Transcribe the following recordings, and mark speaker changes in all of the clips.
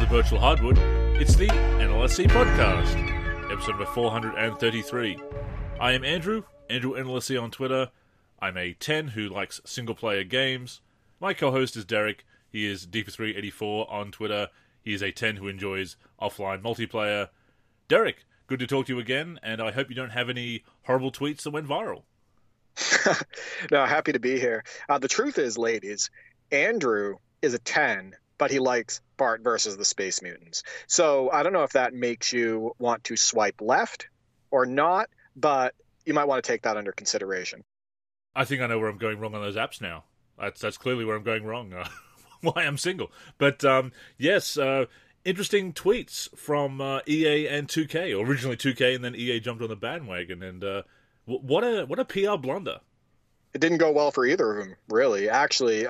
Speaker 1: Virtual Hardwood, it's the NLSC Podcast, episode number 433. I am Andrew NLSC on Twitter. I'm a 10 who likes single-player games. My co-host is Derek. He is D384 on Twitter. He is a 10 who enjoys offline multiplayer. Derek, good to talk to you again, and I hope you don't have any horrible tweets that went viral.
Speaker 2: No, happy to be here. The truth is, ladies, Andrew is a 10, but he likes Bart versus the Space Mutants. So I don't know if that makes you want to swipe left or not, but you might want to take that under consideration.
Speaker 1: I think I know where I'm going wrong on those apps now. That's clearly where I'm going wrong. Why I'm single. But yes, interesting tweets from EA and 2K. Originally 2K, and then EA jumped on the bandwagon. And what a PR blunder.
Speaker 2: It didn't go well for either of them, really. Actually,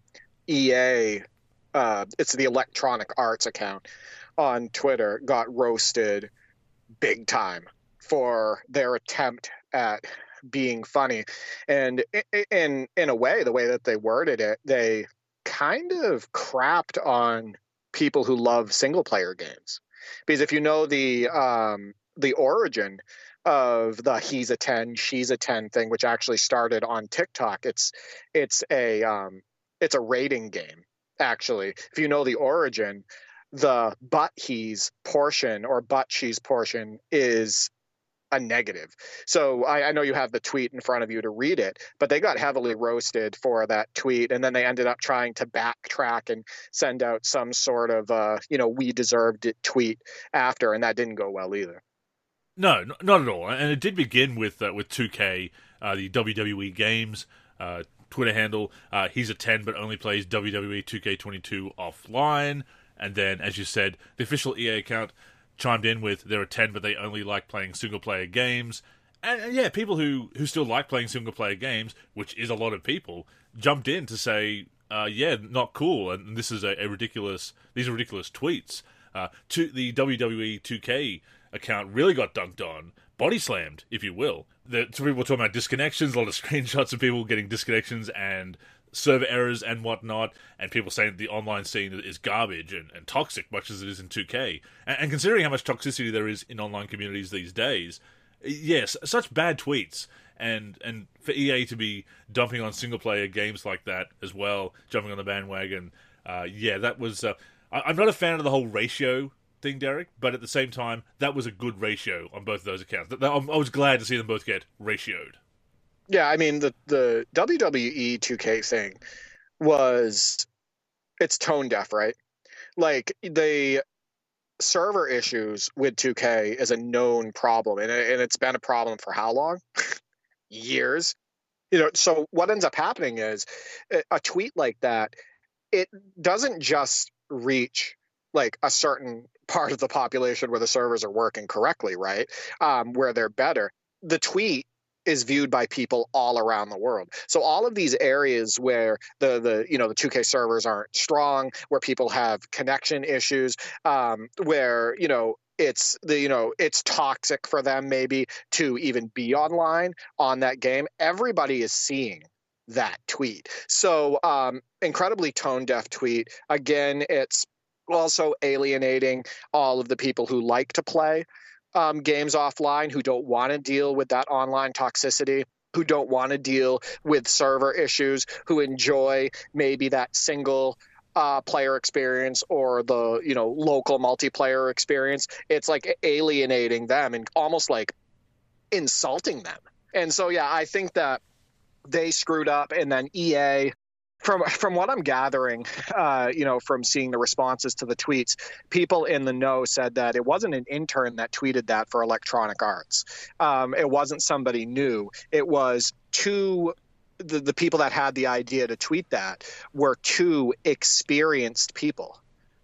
Speaker 2: EA, it's the Electronic Arts account on Twitter, got roasted big time for their attempt at being funny. And in a way, the way that they worded it, they kind of crapped on people who love single player games. Because if you know the origin of the he's a 10, she's a 10 thing, which actually started on TikTok, it's a rating game. Actually, if you know the origin, the but he's portion or but she's portion is a negative. So I know you have the tweet in front of you to read it, but they got heavily roasted for that tweet, and then they ended up trying to backtrack and send out some sort of we deserved it tweet after, and that didn't go well either.
Speaker 1: No, not at all. And it did begin with 2K, the WWE Games Twitter handle. He's a 10 but only plays WWE 2K22 offline. And then, as you said, the official EA account chimed in with they're a 10 but they only like playing single-player games. And yeah, people who still like playing single-player games, which is a lot of people, jumped in to say, not cool, and this is a ridiculous, these are ridiculous tweets. To the WWE 2K account really got dunked on, body slammed, if you will. Some people were talking about disconnections, a lot of screenshots of people getting disconnections and server errors and whatnot, and people saying the online scene is garbage and toxic, much as it is in 2K. And considering how much toxicity there is in online communities these days, yes, such bad tweets, and for EA to be dumping on single-player games like that as well, jumping on the bandwagon, that was... I'm not a fan of the whole ratio thing, Derek, but at the same time, that was a good ratio on both of those accounts. I was glad to see them both get ratioed.
Speaker 2: Yeah, I mean, the WWE 2K thing it's tone deaf, right? Like, the server issues with 2K is a known problem, and it's been a problem for how long? Years. So what ends up happening is a tweet like that, it doesn't just reach like a certain part of the population where the servers are working correctly, right? Where they're better. The tweet is viewed by people all around the world. So all of these areas where the 2K servers aren't strong, where people have connection issues, where it's toxic for them maybe to even be online on that game, everybody is seeing that tweet. So incredibly tone deaf tweet. Again, it's also alienating all of the people who like to play games offline, who don't want to deal with that online toxicity, who don't want to deal with server issues, who enjoy maybe that single player experience or the local multiplayer experience. It's like alienating them and almost like insulting them. And so yeah, I think that they screwed up, and then EA, from what I'm gathering, from seeing the responses to the tweets, people in the know said that it wasn't an intern that tweeted that for Electronic Arts. It wasn't somebody new. It was the people that had the idea to tweet that were two experienced people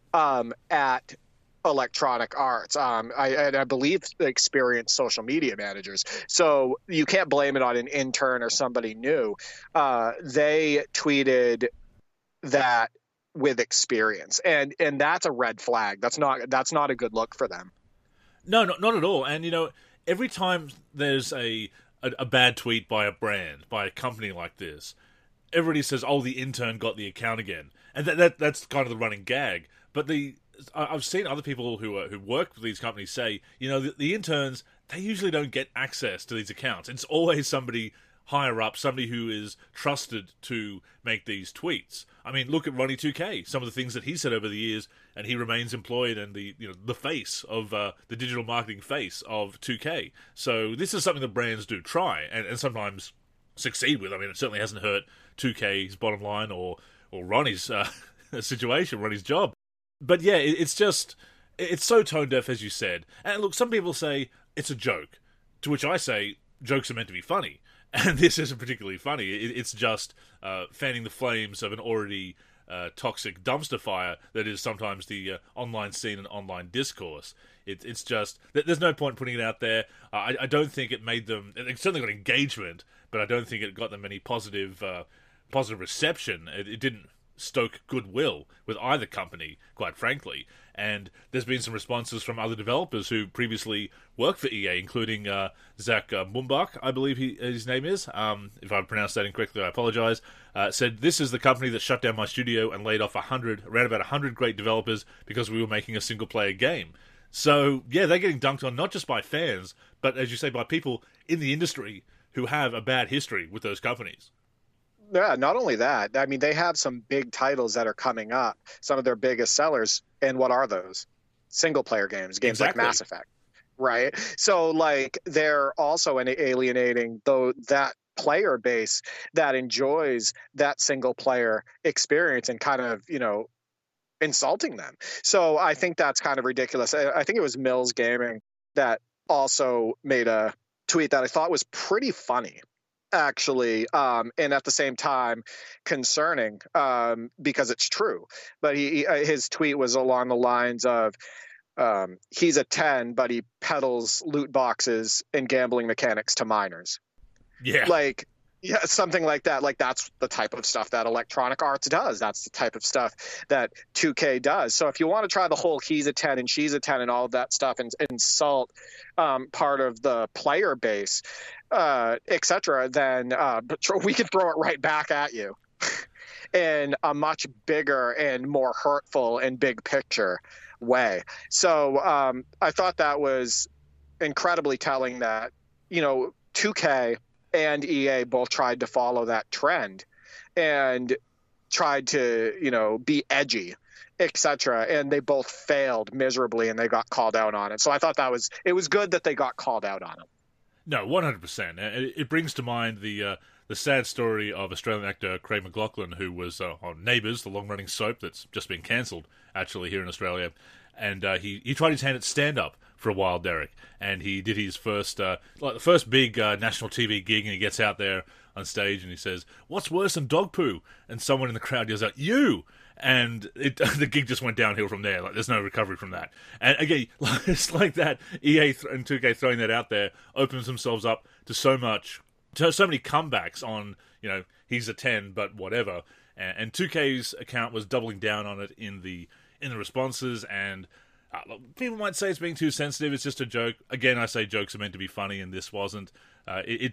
Speaker 2: at Electronic Arts. I believe experienced social media managers. So you can't blame it on an intern or somebody new. They tweeted that with experience, and that's a red flag. That's not a good look for them.
Speaker 1: No, not at all. And every time there's a bad tweet by a brand, by a company like this, everybody says, "Oh, the intern got the account again," and that's kind of the running gag. But I've seen other people who work for these companies say, the interns, they usually don't get access to these accounts. It's always somebody higher up, somebody who is trusted to make these tweets. I mean, look at Ronnie 2K, some of the things that he said over the years, and he remains employed and the face of the digital marketing face of 2K. So this is something that brands do try and sometimes succeed with. I mean, it certainly hasn't hurt 2K's bottom line or Ronnie's situation, Ronnie's job. But yeah, it's so tone deaf, as you said. And look, some people say it's a joke, to which I say jokes are meant to be funny. And this isn't particularly funny. It's just fanning the flames of an already toxic dumpster fire that is sometimes the online scene and online discourse. It's just, there's no point putting it out there. I don't think it made them, it certainly got engagement, but I don't think it got them any positive reception. It didn't stoke goodwill with either company, quite frankly. And there's been some responses from other developers who previously worked for EA, including Zach Mumbach, I believe his name is. If I pronounced that incorrectly, I apologize. Said, "This is the company that shut down my studio and laid off around about 100 great developers because we were making a single-player game." So, yeah, they're getting dunked on not just by fans, but, as you say, by people in the industry who have a bad history with those companies.
Speaker 2: Yeah, not only that, I mean, they have some big titles that are coming up, some of their biggest sellers. And what are those? Single player games
Speaker 1: Exactly.
Speaker 2: Like Mass Effect, right? So, like, they're also alienating that player base that enjoys that single player experience and kind of, insulting them. So I think that's kind of ridiculous. I think it was Mills Gaming that also made a tweet that I thought was pretty funny, actually, and at the same time concerning, because it's true. But his tweet was along the lines of, he's a 10, but he peddles loot boxes and gambling mechanics to minors.
Speaker 1: Yeah.
Speaker 2: Like, yeah, something like that. Like, that's the type of stuff that Electronic Arts does. That's the type of stuff that 2K does. So if you want to try the whole he's a 10 and she's a 10 and all of that stuff and insult part of the player base, etc., then we can throw it right back at you in a much bigger and more hurtful and big picture way. So I thought that was incredibly telling that, 2K and EA both tried to follow that trend and tried to, be edgy, etc. And they both failed miserably and they got called out on it. So I thought it was good that they got called out on it.
Speaker 1: No, 100%. It brings to mind the sad story of Australian actor Craig McLachlan, who was on Neighbours, the long-running soap that's just been cancelled, actually, here in Australia. And he tried his hand at stand-up for a while, Derek. And he did his first big national TV gig, and he gets out there on stage and he says, "What's worse than dog poo?" And someone in the crowd yells out, "You!" And the gig just went downhill from there. Like, there's no recovery from that. And again, it's like that. EA and 2K throwing that out there opens themselves up to so many comebacks on, he's a 10, but whatever. And 2K's account was doubling down on it in the responses. And people might say it's being too sensitive. It's just a joke. Again, I say jokes are meant to be funny, and this wasn't. It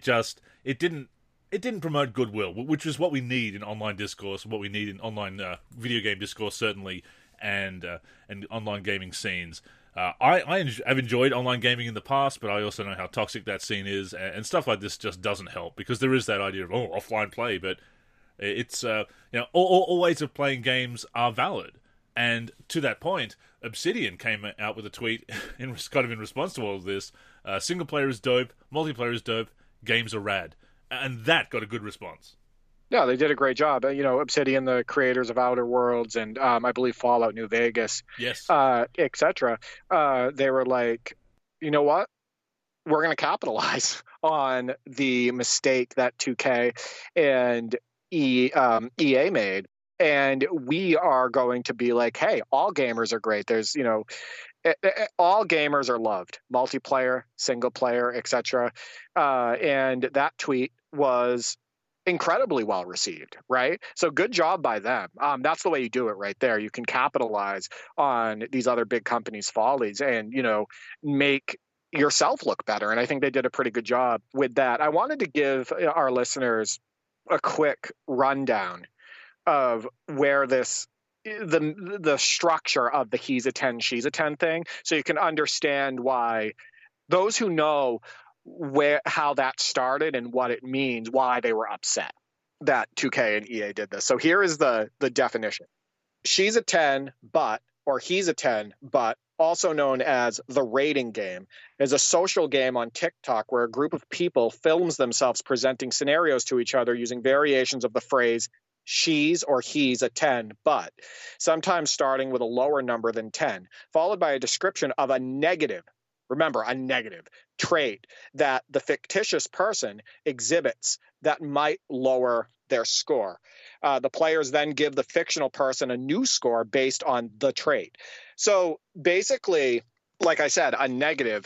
Speaker 1: didn't promote goodwill, which is what we need in online discourse, what we need in online video game discourse, certainly, and online gaming scenes. I've enjoyed online gaming in the past, but I also know how toxic that scene is, and stuff like this just doesn't help, because there is that idea of, offline play, but it's, all ways of playing games are valid. And to that point, Obsidian came out with a tweet in response to all of this. Single player is dope, multiplayer is dope, games are rad. And that got a good response.
Speaker 2: Yeah, they did a great job. Obsidian, the creators of Outer Worlds and I believe Fallout New Vegas,
Speaker 1: yes,
Speaker 2: etc. They were like, you know what? We're going to capitalize on the mistake that 2K and EA made. And we are going to be like, hey, all gamers are great. There's, all gamers are loved, multiplayer, single player, etc. And that tweet was incredibly well received, right? So good job by them. That's the way you do it right there. You can capitalize on these other big companies' follies and, make yourself look better. And I think they did a pretty good job with that. I wanted to give our listeners a quick rundown of where this the structure of the he's a 10, she's a 10 thing, so you can understand why those who know how that started and what it means, why they were upset that 2K and EA did this. So here is the definition. She's a 10, or he's a 10, but also known as the rating game, is a social game on TikTok where a group of people films themselves presenting scenarios to each other using variations of the phrase she's or he's a 10, but sometimes starting with a lower number than 10, followed by a description of a negative, remember, a negative trait that the fictitious person exhibits that might lower their score. The players then give the fictional person a new score based on the trait. So basically, like I said, a negative.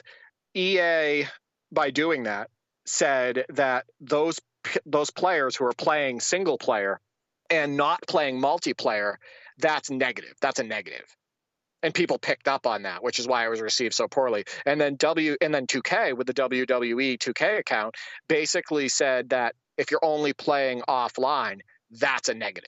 Speaker 2: EA, by doing that, said that those players who are playing single player and not playing multiplayer, that's negative. That's a negative. And people picked up on that, which is why it was received so poorly. And then 2K with the WWE 2K account basically said that if you're only playing offline, that's a negative.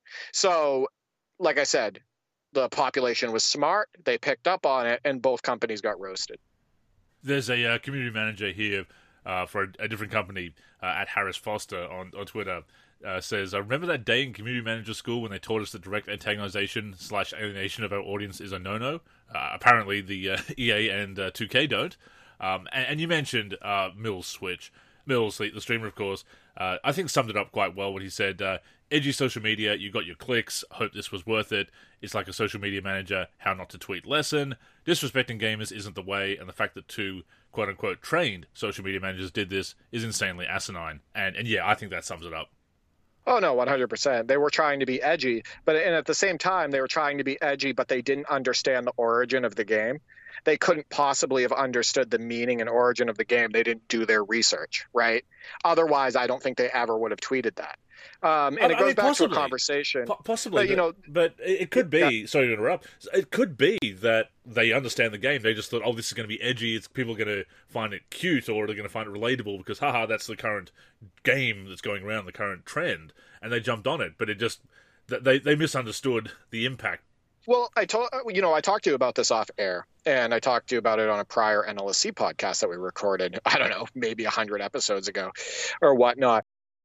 Speaker 2: So, like I said, the population was smart. They picked up on it, and both companies got roasted.
Speaker 1: There's a community manager here for a different company at Harris Foster on Twitter. Says, I remember that day in community manager school when they taught us that direct antagonization/alienation of our audience is a no-no. Apparently the EA and 2K don't. And you mentioned Mills Switch. Mills, the streamer, of course, I think summed it up quite well when he said, edgy social media, you got your clicks, hope this was worth it. It's like a social media manager, how not to tweet lesson. Disrespecting gamers isn't the way, and the fact that two quote-unquote trained social media managers did this is insanely asinine. And yeah, I think that sums it up.
Speaker 2: Oh, no, 100%. They were trying to be edgy, and at the same time, they were trying to be edgy, but they didn't understand the origin of the game. They couldn't possibly have understood the meaning and origin of the game. They didn't do their research, right? Otherwise, I don't think they ever would have tweeted that. It goes back to a conversation.
Speaker 1: Possibly, but it could be, sorry to interrupt, it could be that they understand the game. They just thought, this is going to be edgy, people are going to find it cute, or they're going to find it relatable, because, that's the current game that's going around, the current trend, and they jumped on it, but it just, they misunderstood the impact.
Speaker 2: Well, I talked to you about this off air, and I talked to you about it on a prior NLSC podcast that we recorded, I don't know, maybe 100 episodes ago or whatnot.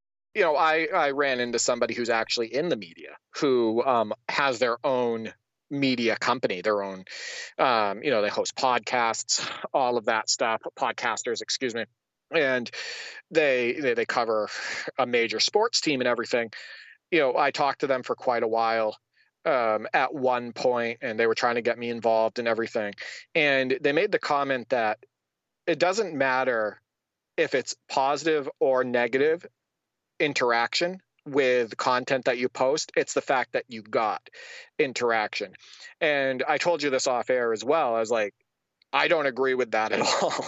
Speaker 2: I ran into somebody who's actually in the media, who has their own media company, their own, they host podcasts, all of that stuff, podcasters, excuse me. And they cover a major sports team and everything. I talked to them for quite a while at one point, and they were trying to get me involved and everything. And they made the comment that it doesn't matter if it's positive or negative interaction with content that you post, it's the fact that you got interaction. And I told you this off air as well. I was like, I don't agree with that at all.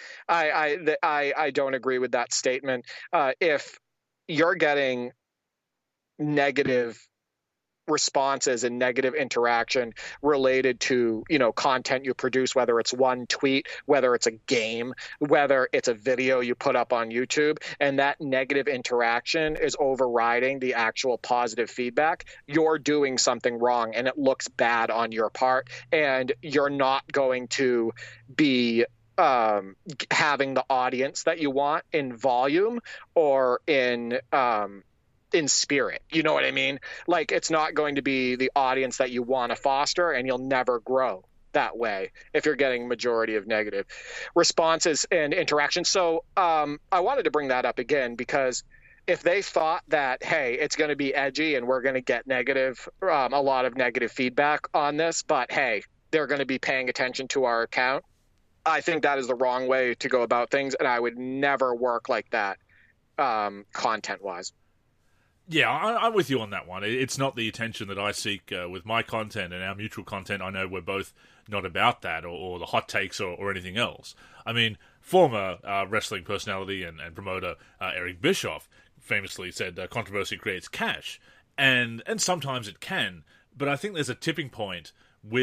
Speaker 2: I don't agree with that statement. If you're getting negative responses and negative interaction related to content you produce, whether it's one tweet, whether it's a game, whether it's a video you put up on YouTube, and that negative interaction is overriding the actual positive feedback, you're doing something wrong and it looks bad on your part, and you're not going to be having the audience that you want in volume or in spirit. You know what I mean? Like, it's not going to be the audience that you want to foster, and you'll never grow that way if you're getting majority of negative responses and interaction. So I wanted to bring that up again, because if they thought that, hey, it's going to be edgy and we're going to get negative, a lot of negative feedback on this, but hey, they're going to be paying attention to our account, I think that is the wrong way to go about things, and I would never work like that content-wise.
Speaker 1: Yeah, I'm with you on that one. It's not the attention that I seek with my content and our mutual content. I know we're both not about that or the hot takes or anything else. I mean, former wrestling personality and promoter Eric Bischoff famously said controversy creates cash. And sometimes it can, but I think there's a tipping point with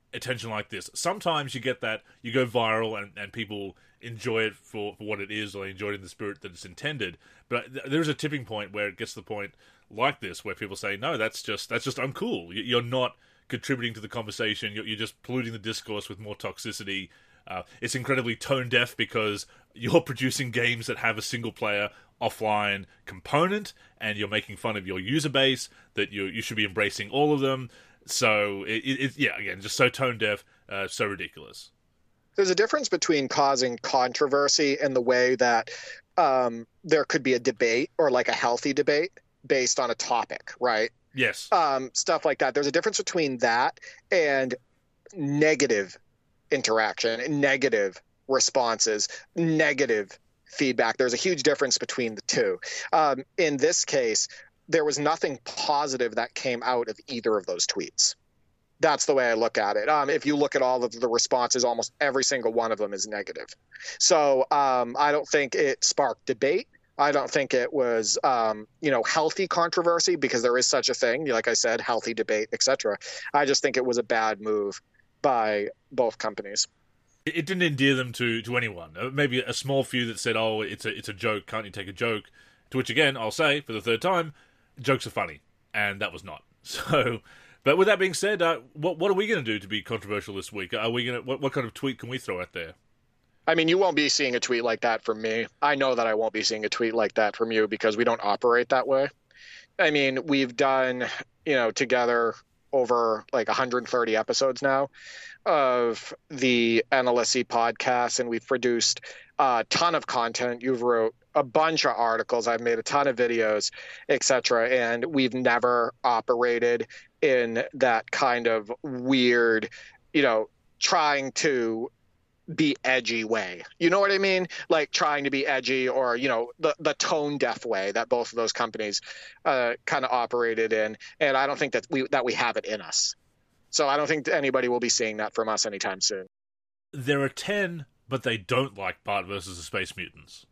Speaker 1: attention like this. Sometimes you get that, you go viral and people enjoy it for what it is, or they enjoy it in the spirit that it's intended. But there's a tipping point where it gets to the point like this, where people say, no, that's just uncool. You're not contributing to the conversation. You're just polluting the discourse with more toxicity. It's incredibly tone deaf because you're producing games that have a single player offline component, and you're making fun of your user base, that you should be embracing all of them. So again, just so tone deaf, so ridiculous.
Speaker 2: There's a difference between causing controversy and the way that there could be a debate, or like a healthy debate based on a topic, right?
Speaker 1: Yes.
Speaker 2: Stuff like that. There's a difference between that and negative interaction, negative responses, negative feedback. There's a huge difference between the two. In this case, there was nothing positive that came out of either of those tweets. That's the way I look at it. If you look at all of the responses, almost every single one of them is negative. So I don't think it sparked debate. I don't think it was, healthy controversy, because there is such a thing. Like I said, healthy debate, etc. I just think it was a bad move by both companies.
Speaker 1: It didn't endear them to anyone. Maybe a small few that said, "Oh, it's a joke. Can't you take a joke?" To which, again, I'll say for the third time, jokes are funny, and that was not. So, but with that being said, what are we going to do to be controversial this week? Are we going to what kind of tweet can we throw out there?
Speaker 2: I mean, you won't be seeing a tweet like that from me. I know that I won't be seeing a tweet like that from you, because we don't operate that way. I mean, we've done, together over like 130 episodes now of the NLSC podcast, and we've produced a ton of content. You've wrote a bunch of articles. I've made a ton of videos, etc. And we've never operated in that kind of weird, trying to be edgy way. You know what I mean? Like trying to be edgy, or, the tone deaf way that both of those companies kind of operated in. And I don't think that we have it in us. So I don't think anybody will be seeing that from us anytime soon.
Speaker 1: There are 10, but they don't like Bart versus the Space Mutants.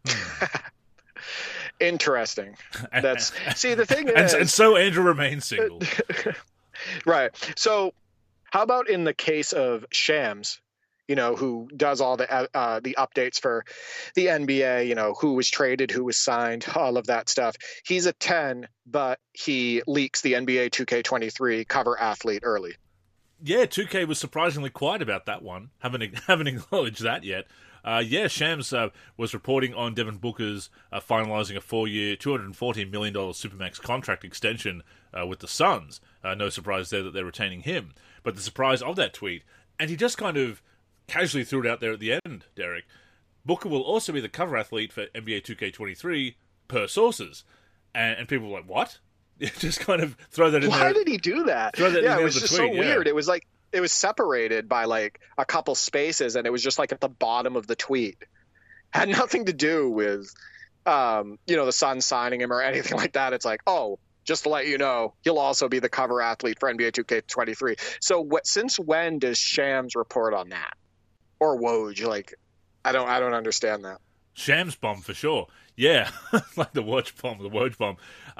Speaker 2: Interesting. See, the thing is,
Speaker 1: and so Andrew remains single.
Speaker 2: Right. So how about in the case of Shams, who does all the updates for the NBA, who was traded, who was signed, all of that stuff. He's a 10, but he leaks the NBA 2K23 cover athlete early.
Speaker 1: Yeah, 2K was surprisingly quiet about that one. Haven't acknowledged that yet. Shams was reporting on Devin Booker's finalizing a 4-year, $214 million Supermax contract extension with the Suns. No surprise there that they're retaining him. But the surprise of that tweet, and he just kind of casually threw it out there at the end, Derek, Booker will also be the cover athlete for NBA 2K23 per sources. And people were like, what? Just kind of throw that in there.
Speaker 2: Why did he do that? It was just so weird. It was like, it was separated by like a couple spaces, and it was just like at the bottom of the tweet. Had nothing to do with, the Suns signing him or anything like that. It's like, oh, just to let you know, he'll also be the cover athlete for NBA 2K23. So since when does Shams report on that? Or Woj? Like, I don't understand that.
Speaker 1: Shams bomb for sure. Yeah, like the Woj bomb.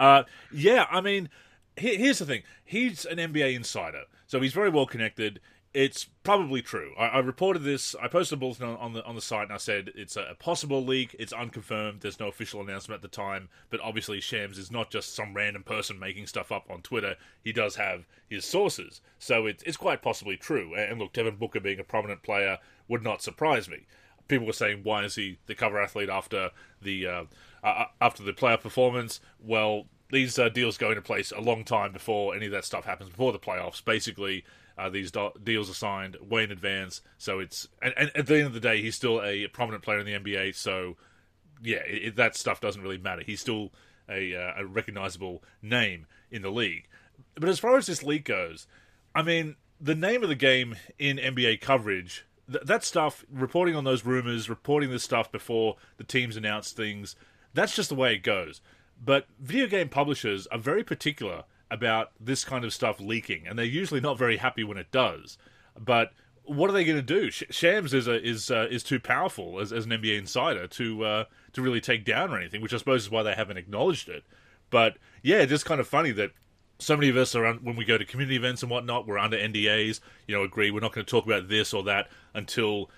Speaker 1: I mean, here's the thing. He's an NBA insider, so he's very well connected. It's probably true. I reported this. I posted a bulletin on the site, and I said it's a possible leak. It's unconfirmed. There's no official announcement at the time. But obviously, Shams is not just some random person making stuff up on Twitter. He does have his sources, so it's quite possibly true. And look, Devin Booker being a prominent player would not surprise me. People were saying, why is he the cover athlete after the playoff performance? Well, these deals go into place a long time before any of that stuff happens, before the playoffs. Basically, these deals are signed way in advance. So it's and at the end of the day, he's still a prominent player in the NBA. So yeah, that stuff doesn't really matter. He's still a recognizable name in the league. But as far as this leak goes, I mean, the name of the game in NBA coverage, that stuff, reporting on those rumors, reporting this stuff before the teams announce things, that's just the way it goes. But video game publishers are very particular about this kind of stuff leaking, and they're usually not very happy when it does. But what are they going to do? Shams is too powerful as an NBA insider to really take down or anything, which I suppose is why they haven't acknowledged it. But yeah, just kind of funny that so many of us are when we go to community events and whatnot, we're under NDAs. Agree we're not going to talk about this or that until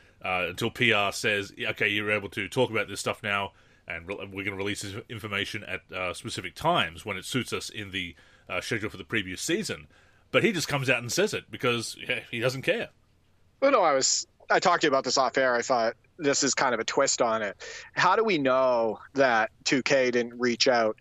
Speaker 1: PR says, okay, you're able to talk about this stuff now, and we're going to release this information at specific times when it suits us in the schedule for the previous season. But he just comes out and says it because he doesn't care.
Speaker 2: Well, no, I talked to you about this off air. I thought this is kind of a twist on it. How do we know that 2K didn't reach out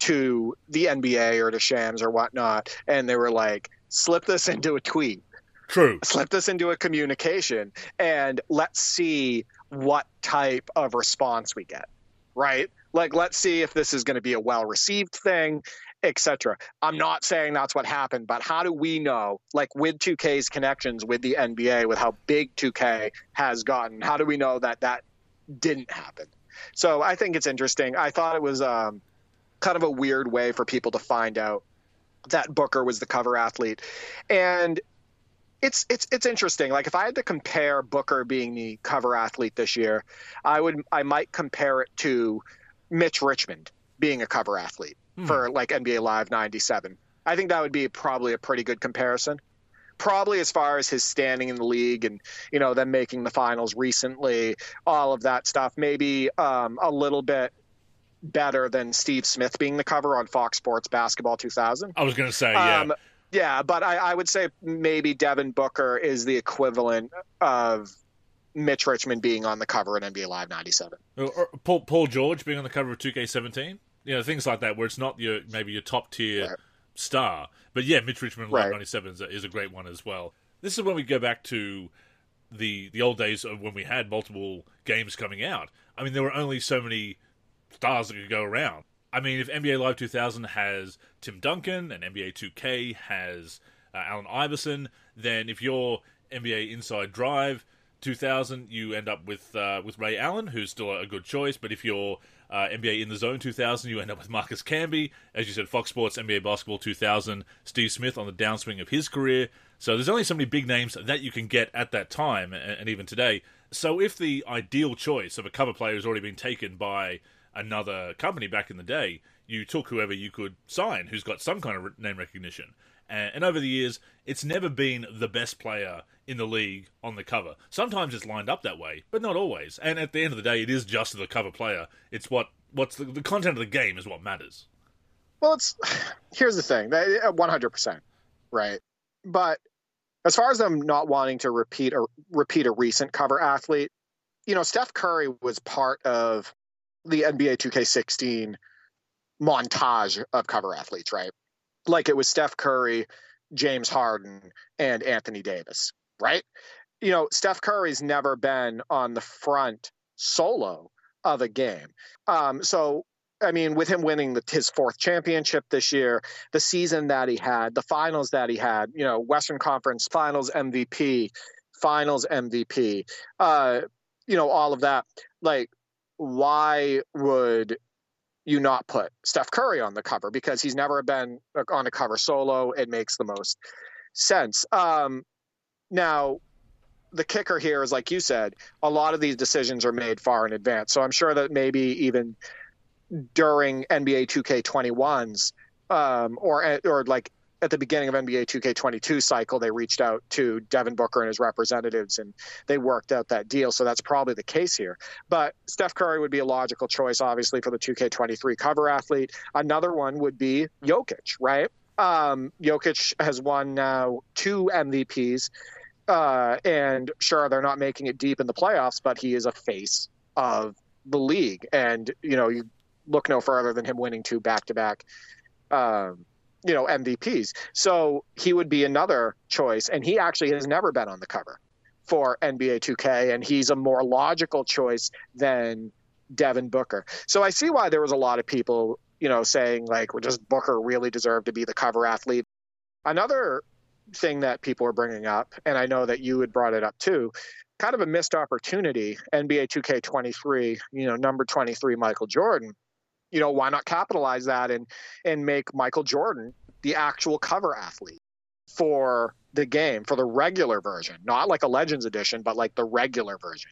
Speaker 2: to the NBA or to Shams or whatnot, and they were like, slip this into a tweet?
Speaker 1: True.
Speaker 2: Slip this into a communication, and let's see what type of response we get, right? Like, let's see if this is going to be a well-received thing, etc. I'm not saying that's what happened, but how do we know, like with 2K's connections with the NBA, with how big 2K has gotten, how do we know that that didn't happen? So I think it's interesting. I thought it was kind of a weird way for people to find out that Booker was the cover athlete. And it's interesting. Like, if I had to compare Booker being the cover athlete this year, I might compare it to Mitch Richmond being a cover athlete for like NBA Live 97. I think that would be probably a pretty good comparison. Probably as far as his standing in the league and, them making the finals recently, all of that stuff, maybe a little bit better than Steve Smith being the cover on Fox Sports Basketball 2000.
Speaker 1: I was going to say, yeah.
Speaker 2: Yeah, but I would say maybe Devin Booker is the equivalent of Mitch Richmond being on the cover in NBA Live 97.
Speaker 1: Or Paul George being on the cover of 2K17. Things like that where it's not maybe your top tier star. But yeah, Mitch Richmond Live 97 is a great one as well. This is when we go back to the old days of when we had multiple games coming out. I mean, there were only so many stars that could go around. I mean, if NBA Live 2000 has Tim Duncan and NBA 2K has Allen Iverson, then if you're NBA Inside Drive 2000, you end up with Ray Allen, who's still a good choice. But if you're NBA In the Zone 2000, you end up with Marcus Camby. As you said, Fox Sports NBA Basketball 2000, Steve Smith on the downswing of his career. So there's only so many big names that you can get at that time, and even today. So if the ideal choice of a cover player has already been taken by another company back in the day, you took whoever you could sign who's got some kind of name recognition. And over the years, it's never been the best player in the league on the cover. Sometimes it's lined up that way, but not always. And at the end of the day, it is just the cover player. It's what's the content of the game is what matters.
Speaker 2: Well, here's the thing, 100%, right? But as far as them not wanting to repeat a recent cover athlete, Steph Curry was part of the NBA 2K16 montage of cover athletes, right? Like, it was Steph Curry, James Harden, and Anthony Davis, right? Steph Curry's never been on the front solo of a game. So, I mean, with him winning his fourth championship this year, the season that he had, the finals that he had, Western Conference Finals MVP, all of that, like, why would you not put Steph Curry on the cover? Because he's never been on a cover solo. It makes the most sense. Now, the kicker here is, like you said, a lot of these decisions are made far in advance. So I'm sure that maybe even during NBA 2K21's or like at the beginning of NBA 2K22 cycle, they reached out to Devin Booker and his representatives, and they worked out that deal. So that's probably the case here. But Steph Curry would be a logical choice, obviously, for the 2K23 cover athlete. Another one would be Jokic, right? Jokic has won now 2 MVPs, and sure, they're not making it deep in the playoffs, but he is a face of the league. And, you look no further than him winning 2 back-to-back MVPs. So he would be another choice, and he actually has never been on the cover for NBA 2K, and he's a more logical choice than Devin Booker. So I see why there was a lot of people, saying, like, well, does Booker really deserve to be the cover athlete? Another thing that people are bringing up, and I know that you had brought it up too, kind of a missed opportunity, NBA 2K23, number 23, Michael Jordan. Why not capitalize that and make Michael Jordan the actual cover athlete? for the game, for the regular version, not like a Legends edition, but like the regular version.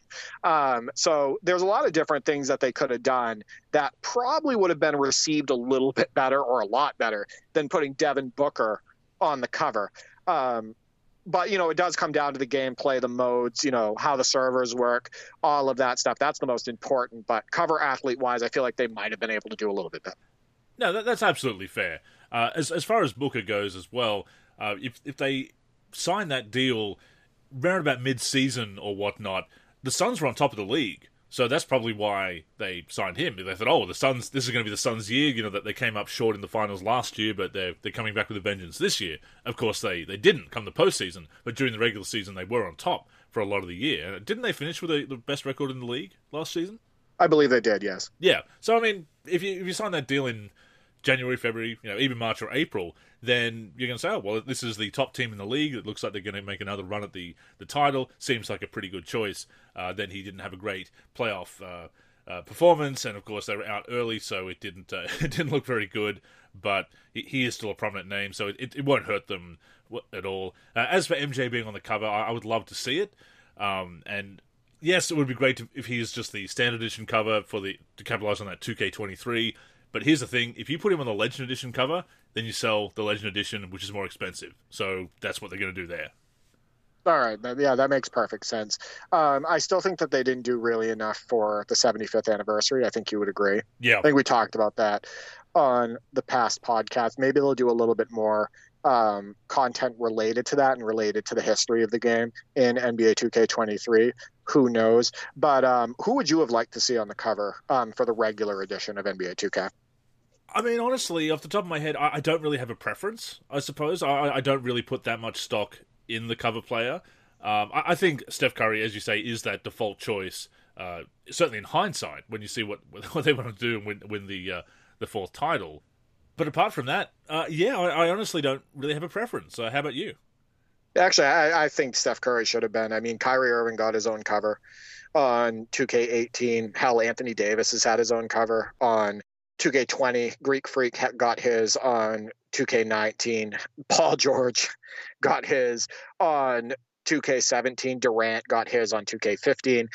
Speaker 2: So there's a lot of different things that they could have done that probably would have been received a little bit better or a lot better than putting Devin Booker on the cover. But, it does come down to the gameplay, the modes, how the servers work, all of that stuff. That's the most important. But cover athlete-wise, I feel like they might have been able to do a little bit better.
Speaker 1: No, that's absolutely fair. As far as Booker goes as well, if they sign that deal around about mid-season or whatnot, the Suns were on top of the league. So that's probably why they signed him. They thought, the Suns, this is going to be the Suns' year. That they came up short in the finals last year, but they're coming back with a vengeance this year. Of course, they didn't come the postseason, but during the regular season, they were on top for a lot of the year. Didn't they finish with the best record in the league last season?
Speaker 2: I believe they did, yes.
Speaker 1: Yeah. So, I mean, if you sign that deal in January, February, even March or April, then you're going to say, this is the top team in the league. It looks like they're going to make another run at the title. Seems like a pretty good choice. Then he didn't have a great playoff performance, and of course they were out early, so it didn't it didn't look very good. But he is still a prominent name, so it won't hurt them at all. As for MJ being on the cover, I would love to see it. And yes, it would be great if he is just the standard edition cover to capitalize on that 2K23. But here's the thing, if you put him on the Legend Edition cover, then you sell the Legend Edition, which is more expensive. So that's what they're going to do there.
Speaker 2: All right. Yeah, that makes perfect sense. I still think that they didn't do really enough for the 75th anniversary. I think you would agree.
Speaker 1: Yeah.
Speaker 2: I think we talked about that on the past podcast. Maybe they'll do a little bit more content related to that and related to the history of the game in NBA 2K23. Who knows? But who would you have liked to see on the cover for the regular edition of NBA 2K?
Speaker 1: I mean, honestly, off the top of my head, I don't really have a preference, I suppose. I don't really put that much stock in the cover player. I think Steph Curry, as you say, is that default choice, certainly in hindsight, when you see what they want to do and win the fourth title. But apart from that, I honestly don't really have a preference. How about you?
Speaker 2: Actually, I think Steph Curry should have been. I mean, Kyrie Irving got his own cover on 2K18. Hell, Anthony Davis has had his own cover on 2K20. Greek Freak got his on 2K19. Paul George got his on 2K17. Durant got his on 2K15,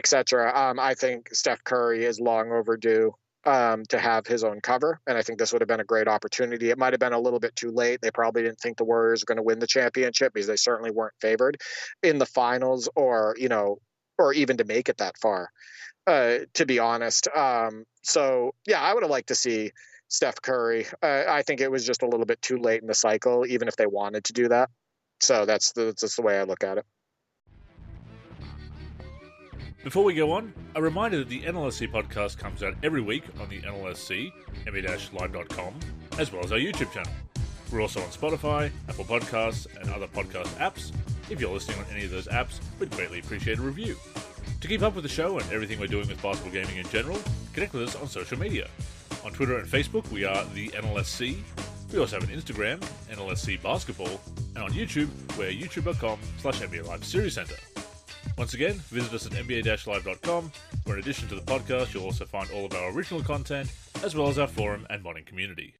Speaker 2: etc. I think Steph Curry is long overdue to have his own cover, and I think this would have been a great opportunity. It might have been a little bit too late. They probably didn't think the Warriors were going to win the championship because they certainly weren't favored in the finals or even to make it that far, to be honest. So, yeah, I would have liked to see Steph Curry. I think it was just a little bit too late in the cycle, even if they wanted to do that. So that's the way I look at it.
Speaker 1: Before we go on, a reminder that the NLSC podcast comes out every week on the NLSC, nba-live.com, as well as our YouTube channel. We're also on Spotify, Apple Podcasts, and other podcast apps. If you're listening on any of those apps, we'd greatly appreciate a review. To keep up with the show and everything we're doing with basketball gaming in general, connect with us on social media. On Twitter and Facebook, we are the NLSC. We also have an Instagram, NLSC Basketball, and on YouTube, we're youtube.com/NBA Live Series Center. Once again, visit us at nba-live.com, where in addition to the podcast, you'll also find all of our original content, as well as our forum and modding community.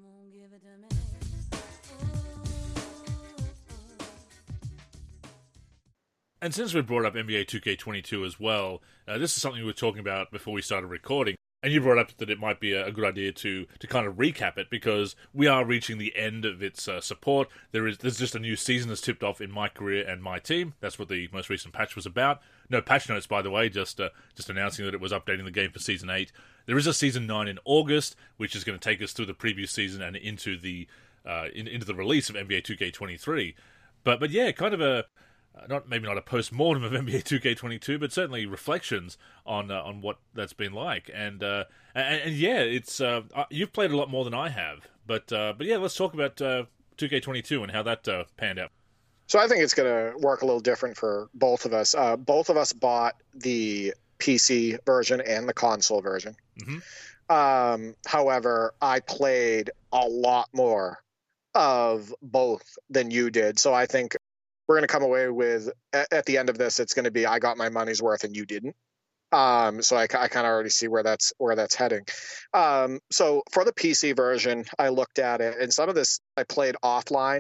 Speaker 1: And since we brought up NBA 2K22 as well, this is something we were talking about before we started recording. And you brought up that it might be a good idea to kind of recap it, because we are reaching the end of its support. There's just a new season that's tipped off in my career and my team. That's what the most recent patch was about. No patch notes, by the way, just announcing that it was updating the game for Season 8. There is a Season 9 in August, which is going to take us through the previous season and into the release of NBA 2K23. But yeah, kind of maybe not a post-mortem of NBA 2K22, but certainly reflections on what that's been like. And yeah, it's you've played a lot more than I have. But yeah, let's talk about 2K22 and how that panned out.
Speaker 2: So I think it's going to work a little different for both of us. Both of us bought the PC version and the console version. Mm-hmm. However, I played a lot more of both than you did. So I think we're going to come away with, at the end of this, it's going to be, I got my money's worth and you didn't. So I kind of already see where that's heading. So for the PC version, I looked at it, and some of this I played offline.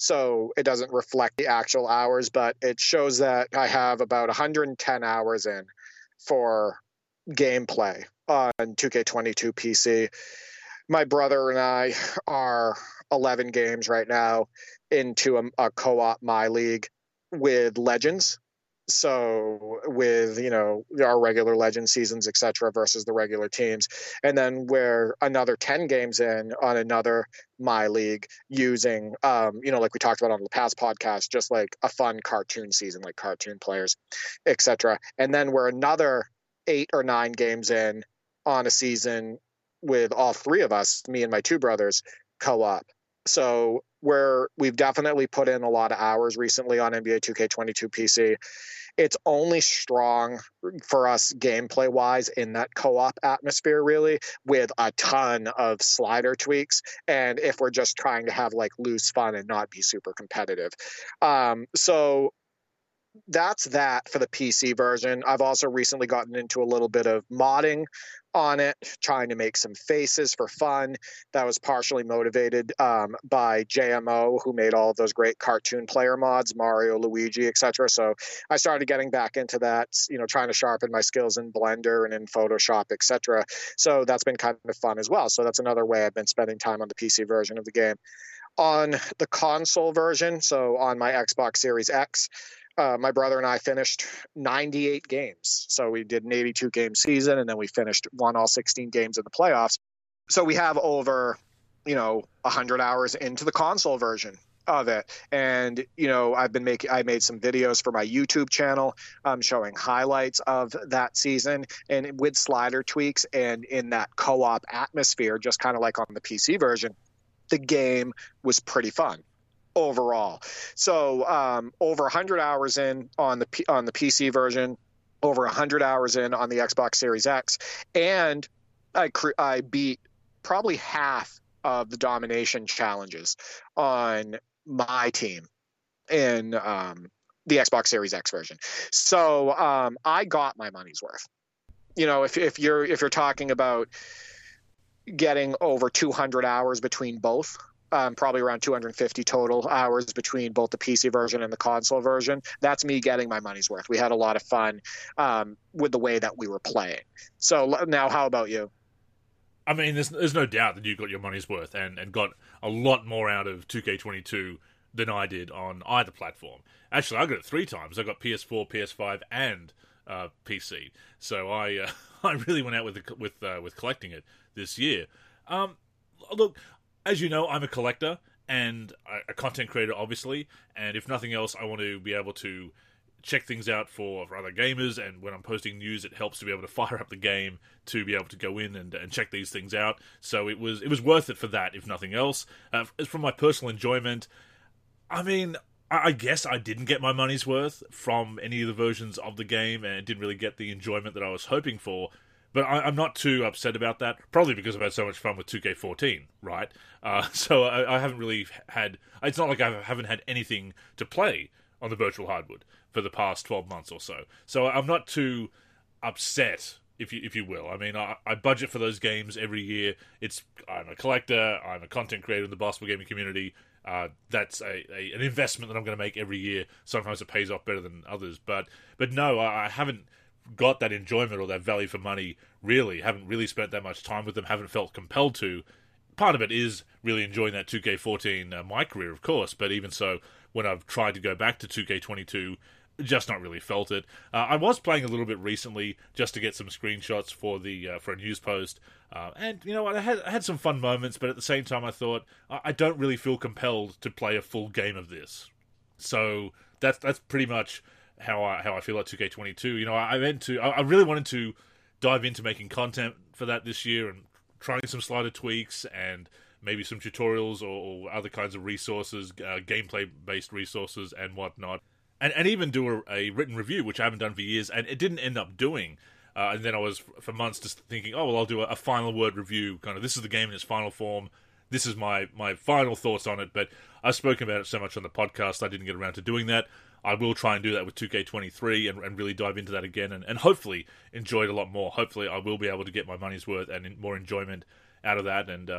Speaker 2: so it doesn't reflect the actual hours, but it shows that I have about 110 hours in for gameplay on 2K22 PC. My brother and I are 11 games right now into a co-op My League with Legends. So with, our regular Legend seasons, etc., versus the regular teams, and then we're another 10 games in on another My League using, like we talked about on the past podcast, just like a fun cartoon season, like cartoon players, etc. And then we're another 8 or 9 games in on a season with all three of us, me and my two brothers, co-op. So we've definitely put in a lot of hours recently on NBA 2K22 PC. It's only strong for us gameplay wise in that co-op atmosphere, really, with a ton of slider tweaks. And if we're just trying to have like loose fun and not be super competitive. So that's that for the PC version. I've also recently gotten into a little bit of modding on it, trying to make some faces for fun. That was partially motivated by JMO, who made all of those great cartoon player mods, Mario, Luigi, etc. So I started getting back into that, trying to sharpen my skills in Blender and in Photoshop, etc. So that's been kind of fun as well. So that's another way I've been spending time on the PC version of the game. On the console version, so on my Xbox Series X, my brother and I finished 98 games. So we did an 82-game season, and then we won all 16 games in the playoffs. So we have over, 100 hours into the console version of it. And, I made some videos for my YouTube channel showing highlights of that season, and with slider tweaks and in that co-op atmosphere, just kind of like on the PC version, the game was pretty fun overall. So over 100 hours in on the PC version, over 100 hours in on the Xbox Series X, and I beat probably half of the domination challenges on my team in the Xbox Series X version. So I got my money's worth. If you're talking about getting over 200 hours between both, probably around 250 total hours between both the PC version and the console version. That's me getting my money's worth. We had a lot of fun with the way that we were playing. So now, how about you?
Speaker 1: I mean, there's no doubt that you got your money's worth and got a lot more out of 2K22 than I did on either platform. Actually, I got it 3 times. I got PS4, PS5, and PC. So I really went out with collecting it this year. Look, as you know, I'm a collector and a content creator, obviously, and if nothing else, I want to be able to check things out for other gamers, and when I'm posting news, it helps to be able to fire up the game to be able to go in and check these things out. So it was worth it for that, if nothing else. From my personal enjoyment, I mean, I guess I didn't get my money's worth from any of the versions of the game, and didn't really get the enjoyment that I was hoping for. But I'm not too upset about that, probably because I've had so much fun with 2K14, right? So I haven't really had... It's not like I haven't had anything to play on the virtual hardwood for the past 12 months or so. So I'm not too upset, if you will. I mean, I budget for those games every year. I'm a collector, I'm a content creator in the basketball gaming community. That's an investment that I'm going to make every year. Sometimes it pays off better than others. But no, I haven't got that enjoyment or that value for money, really. Haven't really spent that much time with them, haven't felt compelled to. Part of it is really enjoying that 2K14 my career, of course, but even so, when I've tried to go back to 2K22, just not really felt it. I was playing a little bit recently just to get some screenshots for a news post, and you know what, I had some fun moments, but at the same time I thought, I don't really feel compelled to play a full game of this. So that's pretty much how I feel at 2K22. You know, I really wanted to dive into making content for that this year and trying some slider tweaks and maybe some tutorials or other kinds of resources, gameplay-based resources and whatnot. And even do a written review, which I haven't done for years, and it didn't end up doing. And then I was, for months, just thinking, oh, well, I'll do a final word review. Kind of, this is the game in its final form. This is my final thoughts on it. But I've spoken about it so much on the podcast, I didn't get around to doing that. I will try and do that with 2K23 and really dive into that again and hopefully enjoy it a lot more. Hopefully I will be able to get my money's worth and more enjoyment out of that. And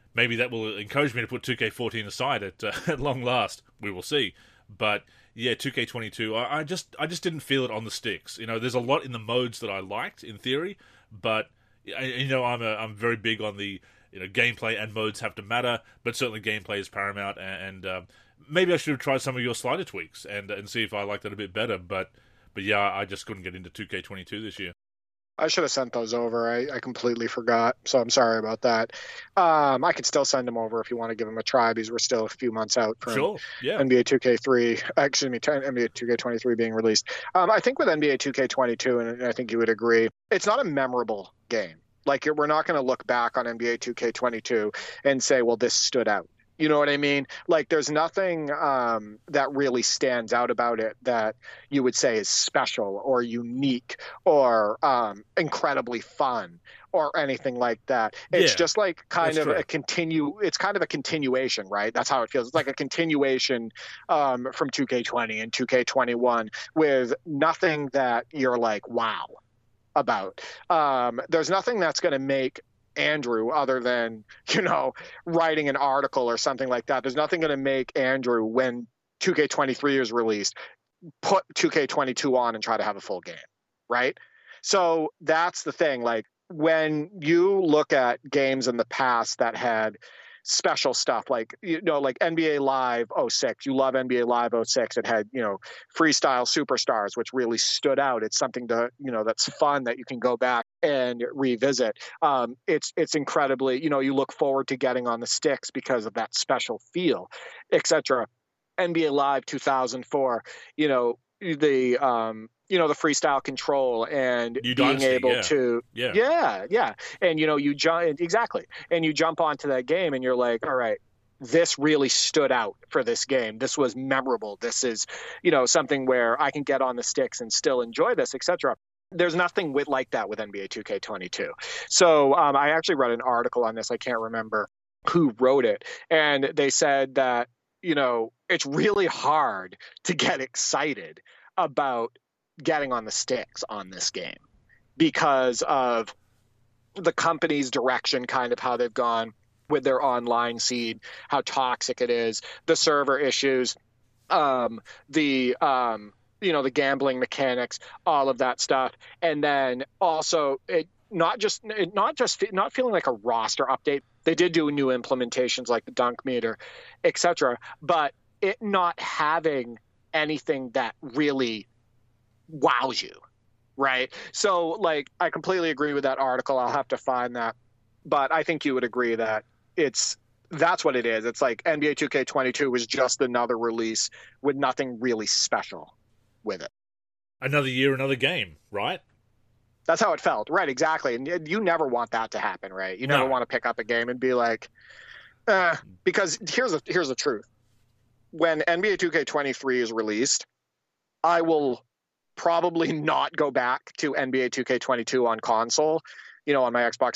Speaker 1: maybe that will encourage me to put 2K14 aside at long last. We will see. But yeah, 2K22, I just didn't feel it on the sticks. There's a lot in the modes that I liked in theory, but I'm very big on the gameplay, and modes have to matter, but certainly gameplay is paramount. And maybe I should have tried some of your slider tweaks and see if I liked it a bit better. But yeah, I just couldn't get into 2K22 this year.
Speaker 2: I should have sent those over. I completely forgot, so I'm sorry about that. I could still send them over if you want to give them a try, because we're still a few months out from NBA 2K3, NBA 2K23 being released. I think with NBA 2K22, and I think you would agree, it's not a memorable game. Like, we're not going to look back on NBA 2K22 and say, well, this stood out. You know what I mean? Like, there's nothing that really stands out about it that you would say is special or unique or incredibly fun or anything like that. It's just like kind of a continuation, right? That's how it feels. It's like a continuation from 2K20 and 2K21 with nothing that you're like, wow, about. There's nothing that's going to make Andrew, other than writing an article or something like that. There's nothing going to make Andrew, when 2K23 is released, put 2K22 on and try to have a full game, right? So that's the thing. Like, when you look at games in the past that had special stuff, like like NBA Live 06, you love NBA Live 06. It had freestyle superstars, which really stood out. It's something to that's fun, that you can go back and revisit. It's incredibly, you look forward to getting on the sticks because of that special feel, etc. NBA Live 2004, the freestyle control and being able to, and you jump, exactly, and you jump onto that game and you're like, all right, this really stood out for this game. This was memorable. This is, something where I can get on the sticks and still enjoy this, etc. There's nothing like that with NBA 2K22. So I actually read an article on this. I can't remember who wrote it, and they said that it's really hard to get excited about getting on the sticks on this game because of the company's direction, kind of how they've gone with their online seed, how toxic it is, the server issues, the gambling mechanics, all of that stuff. And then also not feeling like a roster update. They did do new implementations like the dunk meter, etc., but it not having anything that really wows you, right? So, like, I completely agree with that article. I'll have to find that, but I think you would agree that that's what it is. It's like NBA 2K22 was just another release with nothing really special with it.
Speaker 1: Another year, another game, right?
Speaker 2: That's how it felt, right? Exactly. And you never want that to happen, right? You never want to pick up a game and be like, because here's the truth. When NBA 2K23 is released, I will probably not go back to NBA 2K22 on console, on my Xbox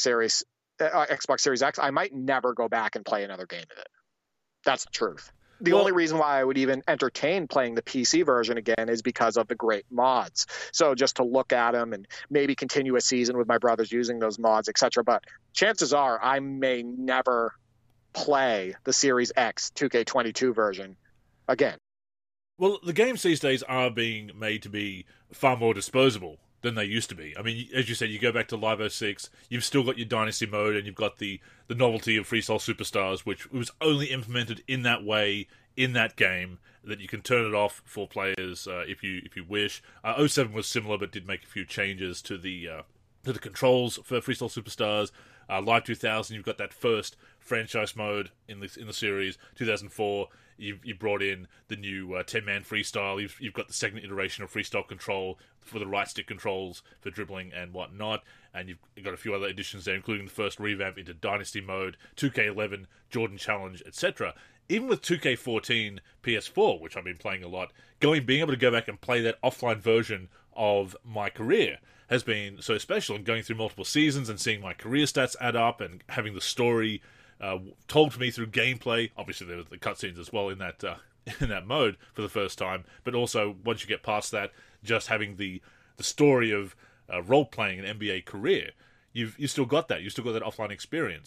Speaker 2: Series X. I might never go back and play another game of it. That's the truth. The only reason why I would even entertain playing the PC version again is because of the great mods. So just to look at them and maybe continue a season with my brothers using those mods, etc. But chances are I may never play the Series X 2K22 version again.
Speaker 1: Well, the games these days are being made to be far more disposable than they used to be. I mean, as you said, you go back to Live 06, you've still got your Dynasty mode, and you've got the novelty of Freestyle Superstars, which was only implemented in that way in that game, that you can turn it off for players if you wish. 07 was similar, but did make a few changes to the controls for Freestyle Superstars. Live 2000, you've got that first franchise mode in the series. 2004, you brought in the new 10-man freestyle. You've got the second iteration of freestyle control for the right stick controls for dribbling and whatnot. And you've got a few other additions there, including the first revamp into Dynasty mode, 2K11, Jordan Challenge, etc. Even with 2K14 PS4, which I've been playing a lot, being able to go back and play that offline version of my career has been so special, and going through multiple seasons and seeing my career stats add up and having the story told to me through gameplay. Obviously, there were the cutscenes as well in that mode for the first time, but also once you get past that, just having the story of role playing an NBA career, you've still got that. You've still got that offline experience.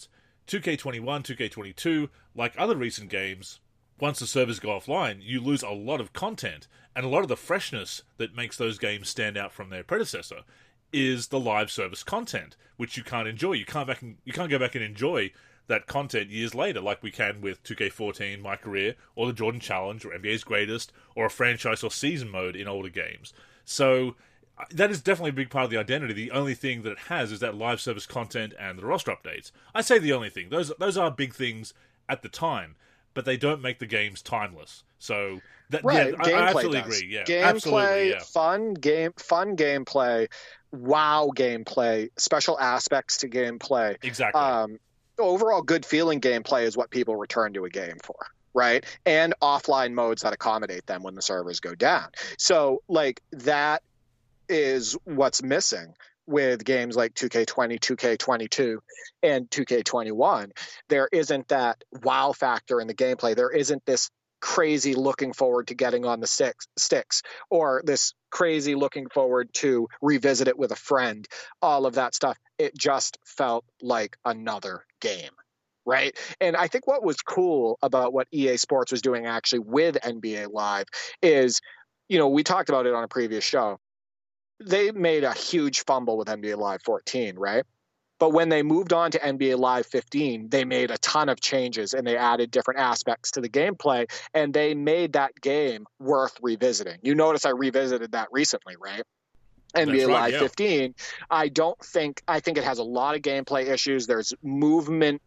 Speaker 1: 2K21, 2K22, like other recent games, once the servers go offline, you lose a lot of content, and a lot of the freshness that makes those games stand out from their predecessor is the live service content, which you can't enjoy. You can't go back and enjoy that content years later, like we can with 2K14, My Career, or the Jordan Challenge, or NBA's Greatest, or a franchise or season mode in older games. So that is definitely a big part of the identity. The only thing that it has is that live service content and the roster updates. I say the only thing. Those are big things at the time, but they don't make the games timeless. So
Speaker 2: right,
Speaker 1: yeah, I absolutely agree. Yeah, gameplay,
Speaker 2: yeah. fun gameplay, wow gameplay, special aspects to gameplay.
Speaker 1: Exactly.
Speaker 2: Overall good feeling gameplay is what people return to a game for, right? And offline modes that accommodate them when the servers go down. So like that is what's missing with games like 2K20, 2K22, and 2K21. There isn't that wow factor in the gameplay. There isn't this crazy looking forward to getting on the sticks, or this crazy looking forward to revisit it with a friend, all of that stuff. It just felt like another game, right? And I think what was cool about what EA Sports was doing actually with NBA Live is, we talked about it on a previous show. They made a huge fumble with NBA Live 14, right? But when they moved on to NBA Live 15, they made a ton of changes and they added different aspects to the gameplay, and they made that game worth revisiting. You notice I revisited that recently, right? NBA Live 15. I think it has a lot of gameplay issues. There's movement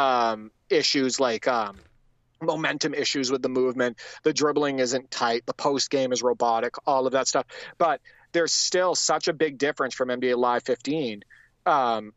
Speaker 2: issues, like momentum issues with the movement. The dribbling isn't tight. The post game is robotic, all of that stuff. But there's still such a big difference from NBA Live 15, from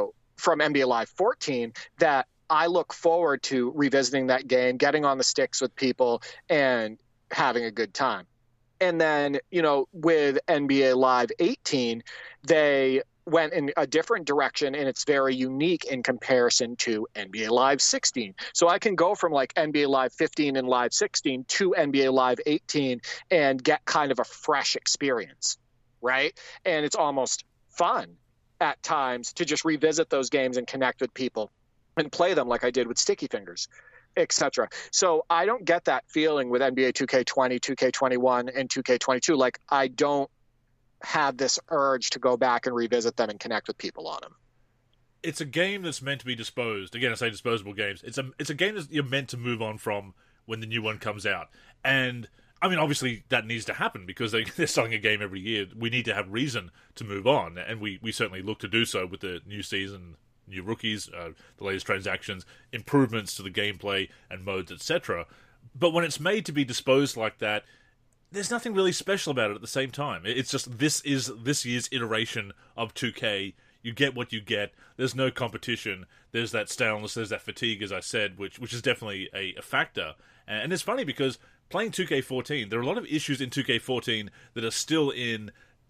Speaker 2: NBA Live 14, that I look forward to revisiting that game, getting on the sticks with people, and having a good time. And then, with NBA Live 18, they went in a different direction, and it's very unique in comparison to NBA Live 16. So I can go from like NBA Live 15 and Live 16 to NBA Live 18 and get kind of a fresh experience, right? And it's almost fun at times to just revisit those games and connect with people and play them like I did with Sticky Fingers, etc. So I don't get that feeling with NBA 2K20, 2K21, and 2K22. Like, I don't have this urge to go back and revisit them and connect with people on them.
Speaker 1: It's a game that's meant to be disposed. Again, I say disposable games. It's a game that you're meant to move on from when the new one comes out. And I mean, obviously that needs to happen because they're selling a game every year. We need to have reason to move on, and we certainly look to do so with the new season, new rookies, the latest transactions, improvements to the gameplay and modes, etc. But when it's made to be disposed like that, there's nothing really special about it at the same time. It's just, this is this year's iteration of 2K. You get what you get. There's no competition. There's that staleness. There's that fatigue, as I said, which is definitely a factor. And it's funny because playing 2K14, there are a lot of issues in 2K14 that are still in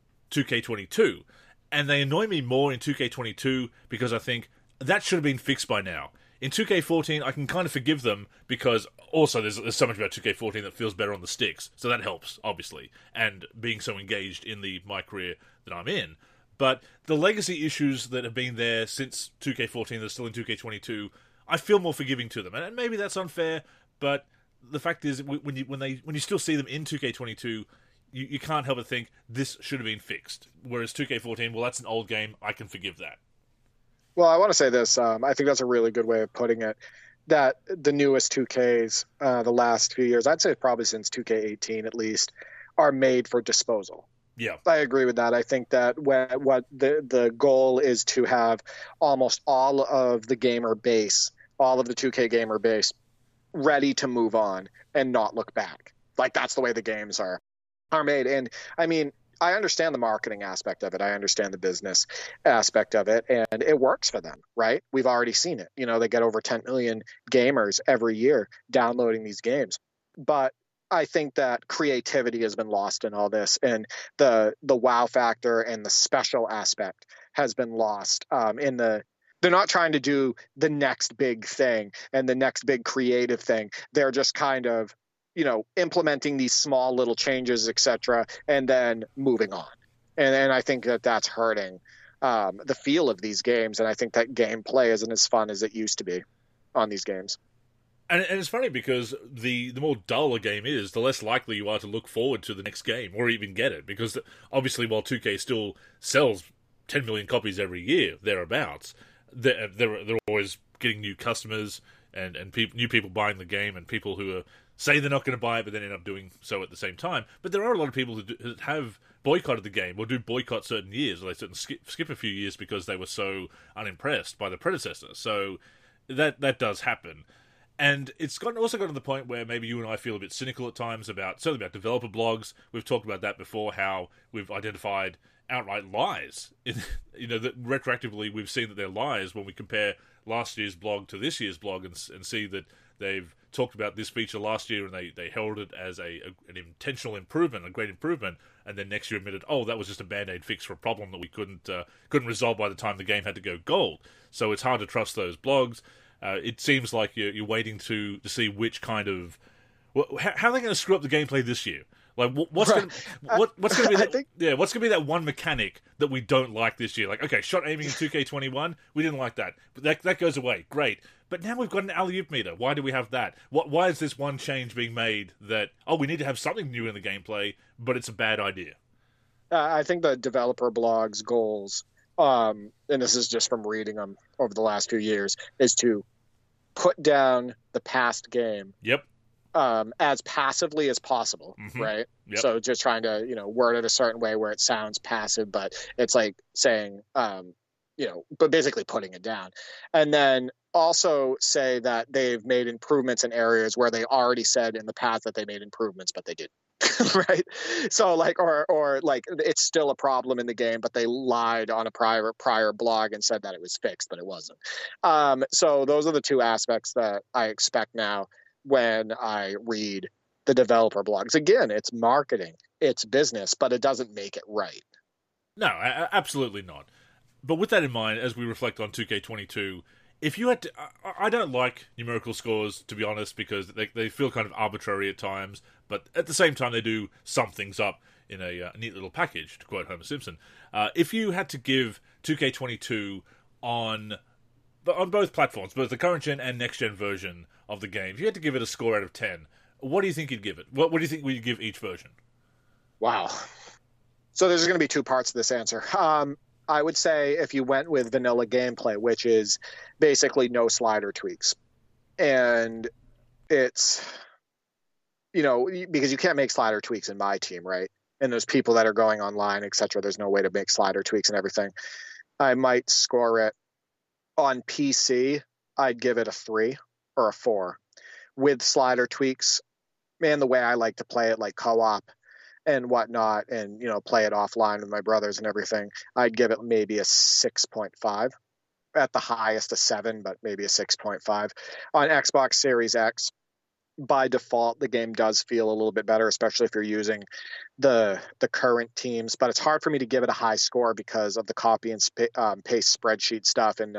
Speaker 1: 2K22. And they annoy me more in 2K22 because I think that should have been fixed by now. In 2K14, I can kind of forgive them because also there's so much about 2K14 that feels better on the sticks. So that helps, obviously, and being so engaged in my career that I'm in. But the legacy issues that have been there since 2K14 that are still in 2K22, I feel more forgiving to them. And maybe that's unfair, but the fact is, when you still see them in 2K22, you can't help but think this should have been fixed. Whereas 2K14, well, that's an old game. I can forgive that.
Speaker 2: Well, I want to say this. I think that's a really good way of putting it. That the newest 2Ks, the last few years, I'd say probably since 2K18 at least, are made for disposal.
Speaker 1: Yeah,
Speaker 2: I agree with that. I think that what the goal is to have almost all of the gamer base, all of the 2K gamer base, ready to move on and not look back. Like, that's the way the games are made. And I mean, I understand the marketing aspect of it. I understand the business aspect of it, and it works for them, right? We've already seen it. They get over 10 million gamers every year downloading these games. But I think that creativity has been lost in all this, and the wow factor and the special aspect has been lost they're not trying to do the next big thing and the next big creative thing. They're just kind of, implementing these small little changes, etc., and then moving on. And I think that that's hurting the feel of these games, and I think that gameplay isn't as fun as it used to be on these games.
Speaker 1: And it's funny because the more dull a game is, the less likely you are to look forward to the next game or even get it. Because obviously, while 2K still sells 10 million copies every year, thereabouts, they're always getting new customers and new people buying the game, and people who say they're not going to buy it but then end up doing so at the same time. But there are a lot of people who have boycotted the game or do boycott certain years, or they skip a few years because they were so unimpressed by the predecessor. So that does happen. And it's also got to the point where maybe you and I feel a bit cynical at times certainly about developer blogs. We've talked about that before, how we've identified outright lies. That retroactively we've seen that they're lies when we compare last year's blog to this year's blog and see that they've talked about this feature last year and they held it as an intentional improvement, a great improvement, and then next year admitted, oh, that was just a band-aid fix for a problem that we couldn't resolve by the time the game had to go gold. So it's hard to trust those blogs. It seems like you're waiting to see which kind of how are they going to screw up the gameplay this year? Like what's going to be that, what's going to be that one mechanic that we don't like this year? Like, okay, shot aiming in 2K21, we didn't like that, but that goes away, great. But now we've got an alley-oop meter. Why do we have that? Why is this one change being made that we need to have something new in the gameplay, but it's a bad idea?
Speaker 2: I think the developer blogs' goals, and this is just from reading them over the last few years, is to put down the past game.
Speaker 1: Yep.
Speaker 2: As passively as possible, right?
Speaker 1: Yep.
Speaker 2: So just trying to, word it a certain way where it sounds passive, but it's like saying, but basically putting it down. And then also say that they've made improvements in areas where they already said in the past that they made improvements, but they didn't. Right. So like, or like it's still a problem in the game, but they lied on a prior blog and said that it was fixed, but it wasn't. So those are the two aspects that I expect now when I read the developer blogs. Again, it's marketing, it's business, but it doesn't make it right.
Speaker 1: No, absolutely not. But with that in mind, as we reflect on 2K22, if you had to... I don't like numerical scores, to be honest, because they feel kind of arbitrary at times, but at the same time they do sum things up in a neat little package, to quote Homer Simpson. If you had to give 2K22 on both platforms, both the current gen and next gen version of the game, if you had to give it a score out of 10, what do you think you'd give it? What do you think we'd give each version?
Speaker 2: Wow. So there's going to be two parts to this answer. I would say if you went with vanilla gameplay, which is basically no slider tweaks, and it's, because you can't make slider tweaks in my team, right? And there's people that are going online, etc. There's no way to make slider tweaks and everything. I might score it on PC. I'd give it a 3 or a 4 with slider tweaks. Man, the way I like to play it, like co-op and whatnot, and play it offline with my brothers and everything, I'd give it maybe a 6.5, at the highest a 7, but maybe a 6.5. On Xbox Series X, by default the game does feel a little bit better, especially if you're using the current teams, but it's hard for me to give it a high score because of the copy and paste spreadsheet stuff and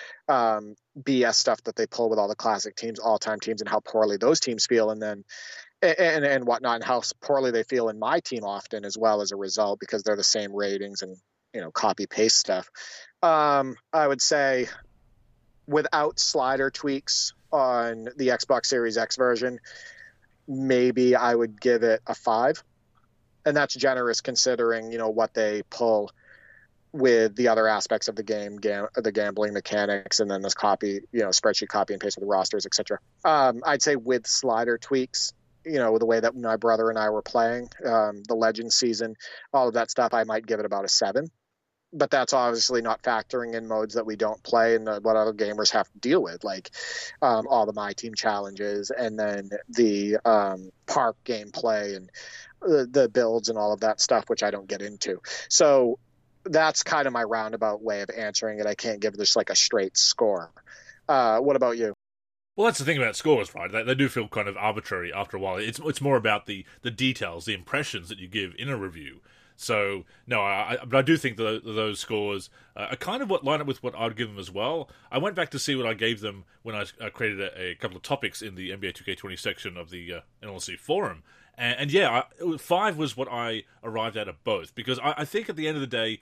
Speaker 2: BS stuff that they pull with all the classic teams, all-time teams, and how poorly those teams feel, and then and whatnot, and how poorly they feel in my team often as well as a result, because they're the same ratings and copy paste stuff. I would say without slider tweaks on the Xbox Series X version, maybe I would give it a 5, and that's generous considering what they pull with the other aspects of the game, the gambling mechanics, and then this spreadsheet copy and paste of the rosters, etc. I'd say with slider tweaks, the way that my brother and I were playing, the Legends season, all of that stuff, I might give it about a 7. But that's obviously not factoring in modes that we don't play and what other gamers have to deal with, like all the My Team challenges, and then the park gameplay and the builds and all of that stuff, which I don't get into. So that's kind of my roundabout way of answering it. I can't give this like a straight score. What about you?
Speaker 1: Well, that's the thing about scores, right? They do feel kind of arbitrary after a while. It's more about the details, the impressions that you give in a review. So, no, but I do think that those scores are kind of what line up with what I'd give them as well. I went back to see what I gave them when I created a couple of topics in the NBA 2K20 section of the NLC forum. And 5 was what I arrived at both. Because I think at the end of the day,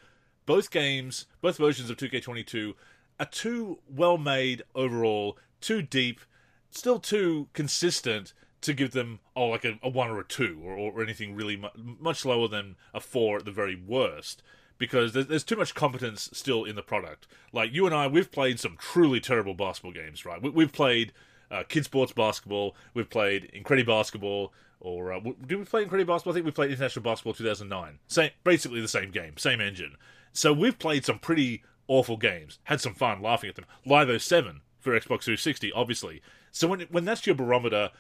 Speaker 1: both games, both versions of 2K22 are too well made overall, too deep, still too consistent to give them like a 1 or a 2 or anything really much lower than a 4 at the very worst. Because there's too much competence still in the product. Like, you and I, we've played some truly terrible basketball games, right? We've played Kid Sports Basketball, we've played Incredi Basketball, or did we play Incredi Basketball? I think we played International Basketball 2009. Basically the same game, same engine. So we've played some pretty awful games, had some fun laughing at them. Live 07 for Xbox 360, obviously. So when that's your barometer,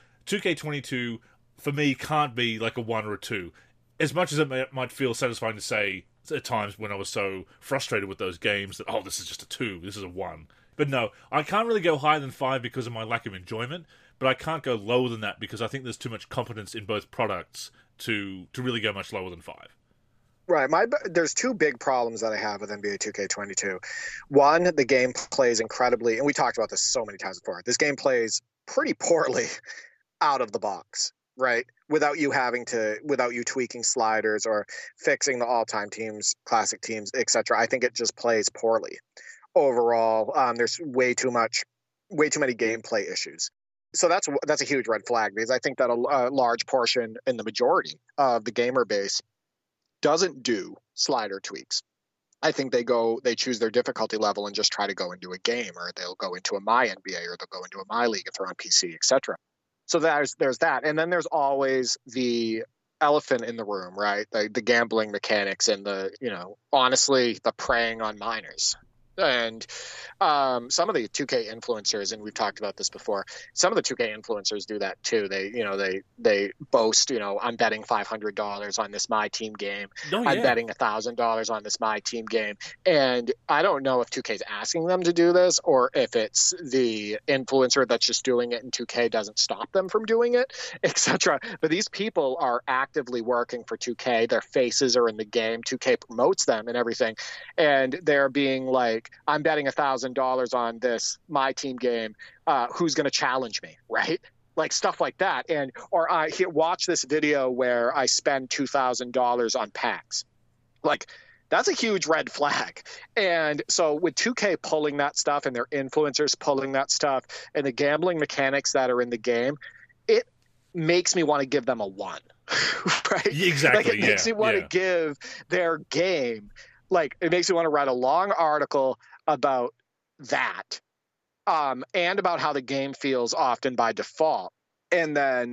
Speaker 1: 2K22, for me, can't be like a 1 or a 2. As much as it might feel satisfying to say at times when I was so frustrated with those games that, oh, this is just a 2, this is a 1. But no, I can't really go higher than 5 because of my lack of enjoyment, but I can't go lower than that because I think there's too much competence in both products to really go much lower than 5.
Speaker 2: Right. There's two big problems that I have with NBA 2K22. One, the game plays incredibly, and we talked about this so many times before. This game plays pretty poorly out of the box, right? Without you tweaking sliders or fixing the all-time teams, classic teams, etc. I think it just plays poorly overall. There's way too many gameplay issues. So that's a huge red flag, because I think that a large portion and the majority of the gamer base doesn't do slider tweaks. I think they choose their difficulty level and just try to go into a game, or they'll go into a My NBA, or they'll go into a My League if they're on PC, etc. So there's that. And then there's always the elephant in the room, right? The gambling mechanics and honestly, the preying on minors. And some of the 2K influencers, and we've talked about this before, some of the 2K influencers do that too. They boast, I'm betting $500 on this My Team game.
Speaker 1: Oh, yeah.
Speaker 2: I'm betting $1,000 on this My Team game. And I don't know if 2K is asking them to do this, or if it's the influencer that's just doing it and 2K doesn't stop them from doing it, etc. But these people are actively working for 2K. Their faces are in the game. 2K promotes them and everything. And they're being like, I'm betting $1,000 on this My Team game. Who's going to challenge me, right? Like stuff like that. Or I watch this video where I spend $2,000 on packs. Like, that's a huge red flag. And so with 2K pulling that stuff, and their influencers pulling that stuff, and the gambling mechanics that are in the game, it makes me want to give them a 1, right?
Speaker 1: Exactly.
Speaker 2: Like, it makes me want to give their game. Like, it makes me want to write a long article about that, and about how the game feels often by default, and then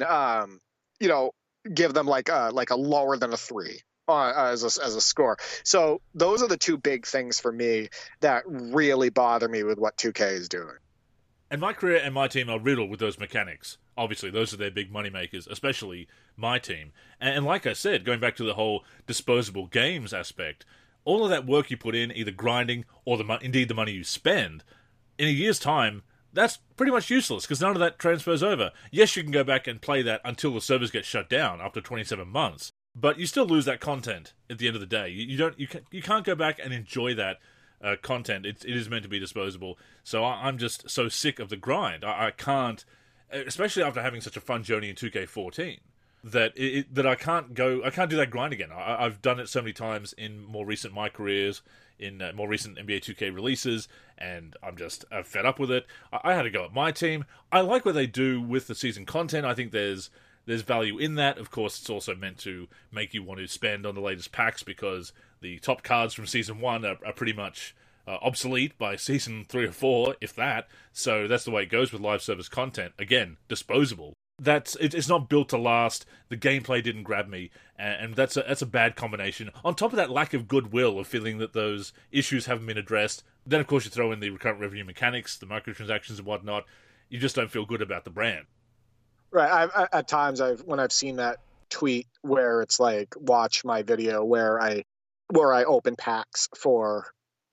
Speaker 2: give them like a lower than a 3 as a score. So those are the two big things for me that really bother me with what 2K is doing.
Speaker 1: And My Career and My Team are riddled with those mechanics. Obviously, those are their big money makers, especially My Team. And like I said, going back to the whole disposable games aspect, all of that work you put in, either grinding or indeed the money you spend, in a year's time, that's pretty much useless because none of that transfers over. Yes, you can go back and play that until the servers get shut down after 27 months, but you still lose that content at the end of the day. You can't go back and enjoy that content. It is meant to be disposable. So I'm just so sick of the grind. I can't, especially after having such a fun journey in 2K14. That I can't do that grind again. I've done it so many times in more recent My Careers, in more recent NBA 2K releases, and I'm just fed up with it. I had to go at My Team. I like what they do with the season content. I think there's value in that. Of course, it's also meant to make you want to spend on the latest packs because the top cards from Season 1 are pretty much obsolete by Season 3 or 4, if that. So that's the way it goes with live service content. Again, disposable. It's not built to last. The gameplay didn't grab me, and that's a bad combination. On top of that lack of goodwill of feeling that those issues haven't been addressed, then of course you throw in the recurrent revenue mechanics, the microtransactions and whatnot. You just don't feel good about the brand.
Speaker 2: Right. At times when I've seen that tweet where it's like, watch my video where I open packs for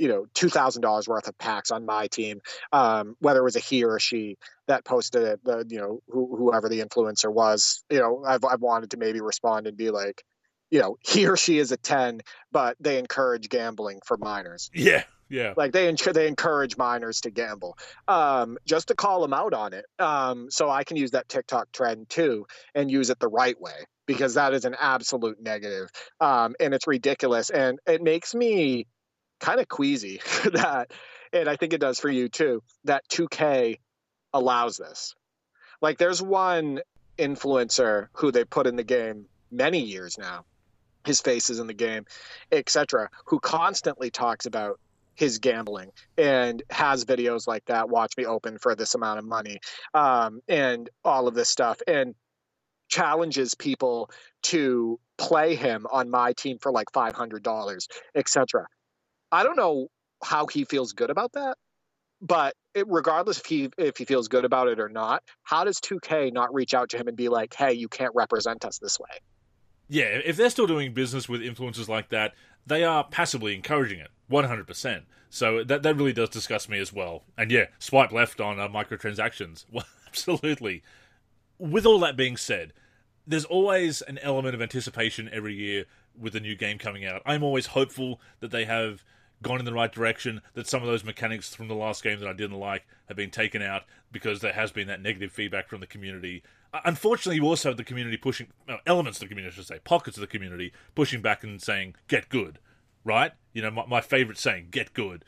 Speaker 2: $2,000 worth of packs on My Team, whether it was a he or a she that posted it, whoever the influencer was, I've wanted to maybe respond and be like, he or she is a 10, but they encourage gambling for minors.
Speaker 1: Yeah.
Speaker 2: Like they encourage minors to gamble, just to call them out on it. So I can use that TikTok trend too and use it the right way, because that is an absolute negative. And it's ridiculous. And it makes me kind of queasy that, and I think it does for you too, that 2K allows this. Like, there's one influencer who they put in the game many years now, his face is in the game, etc., who constantly talks about his gambling and has videos like that, watch me open for this amount of money, and all of this stuff, and challenges people to play him on my team for like $500, etc. I don't know how he feels good about that, but regardless if he feels good about it or not, how does 2K not reach out to him and be like, hey, you can't represent us this way?
Speaker 1: Yeah, if they're still doing business with influencers like that, they are passively encouraging it, 100%. So that really does disgust me as well. And yeah, swipe left on microtransactions. Well, absolutely. With all that being said, there's always an element of anticipation every year with a new game coming out. I'm always hopeful that they have gone in the right direction, that some of those mechanics from the last game that I didn't like have been taken out, because there has been that negative feedback from the community. Unfortunately, you also have the community pushing, elements of the community, I should say, pockets of the community, pushing back and saying, get good, right? You know, my favourite saying, get good.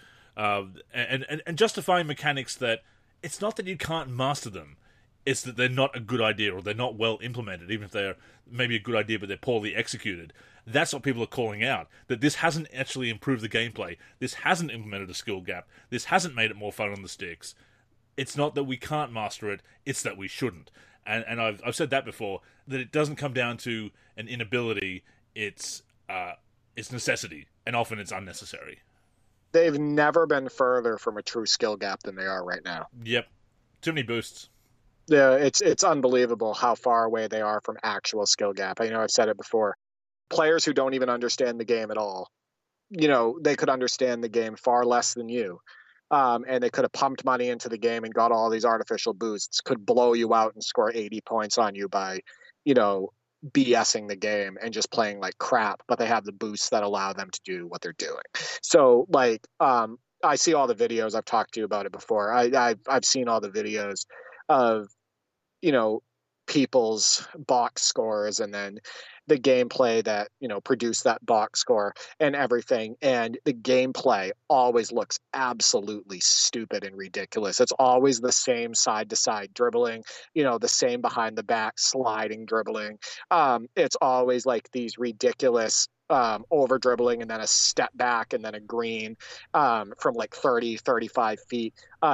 Speaker 1: And justifying mechanics that it's not that you can't master them, it's that they're not a good idea, or they're not well implemented, even if they're maybe a good idea but they're poorly executed. That's what people are calling out, that this hasn't actually improved the gameplay, this hasn't implemented a skill gap, this hasn't made it more fun on the sticks. It's not that we can't master it, it's that we shouldn't. And I've said that before, that it doesn't come down to an inability, it's necessity, and often it's unnecessary.
Speaker 2: They've never been further from a true skill gap than they are right now.
Speaker 1: Yep. Too many boosts.
Speaker 2: Yeah, it's unbelievable how far away they are from actual skill gap. I know I've said it before. Players who don't even understand the game at all, you know, they could understand the game far less than you. And they could have pumped money into the game and got all these artificial boosts, could blow you out and score 80 points on you by, you know, BSing the game and just playing like crap, but they have the boosts that allow them to do what they're doing. So, like, I see all the videos. I've talked to you about it before. I've seen all the videos of, you know, people's box scores and then the gameplay that, you know, produced that box score and everything. And the gameplay always looks absolutely stupid and ridiculous. It's always the same side to side dribbling, you know, the same behind the back sliding dribbling. It's always like these ridiculous over dribbling and then a step back and then a green from like 30, 35 feet.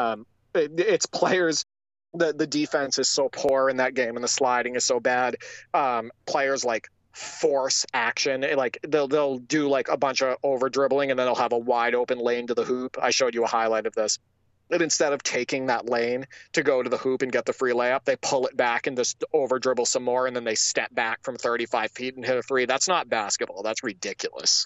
Speaker 2: It's players. The defense is so poor in that game and the sliding is so bad. Players like force action, like they'll do like a bunch of over dribbling and then they'll have a wide open lane to the hoop. I showed you a highlight of this. And instead of taking that lane to go to the hoop and get the free layup, they pull it back and just over dribble some more, and then they step back from 35 feet and hit a three. That's not basketball. That's ridiculous.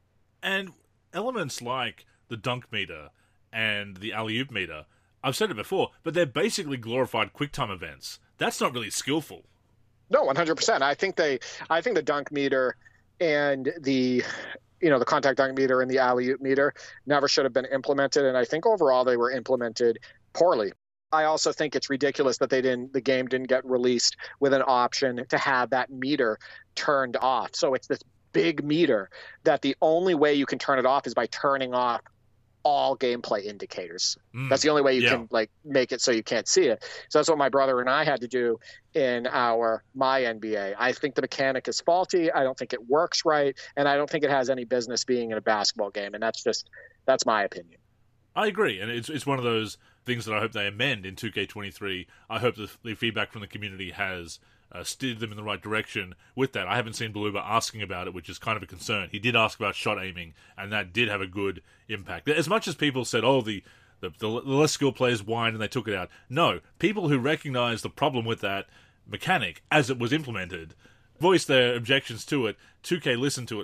Speaker 1: And elements like the dunk meter and the alley-oop meter, I've said it before, but they're basically glorified QuickTime events. That's not really skillful.
Speaker 2: No, 100%. I think the dunk meter and the contact dunk meter and the alley-oop meter never should have been implemented, and I think overall they were implemented poorly. I also think it's ridiculous that the game didn't get released with an option to have that meter turned off. So it's this big meter that the only way you can turn it off is by turning off all gameplay indicators. That's the only way you can like make it so you can't see it. So that's what my brother and I had to do in my NBA. I think the mechanic is faulty. I don't think it works right, and I don't think it has any business being in a basketball game. And that's my opinion.
Speaker 1: I agree, and it's one of those things that I hope they amend in 2K23. I hope the feedback from the community has steered them in the right direction with that. I haven't seen Beluba asking about it, which is kind of a concern. He did ask about shot aiming, and that did have a good impact. As much as people said, oh, the less skilled players whined and they took it out. No, people who recognized the problem with that mechanic as it was implemented voiced their objections to it. 2K listened to it.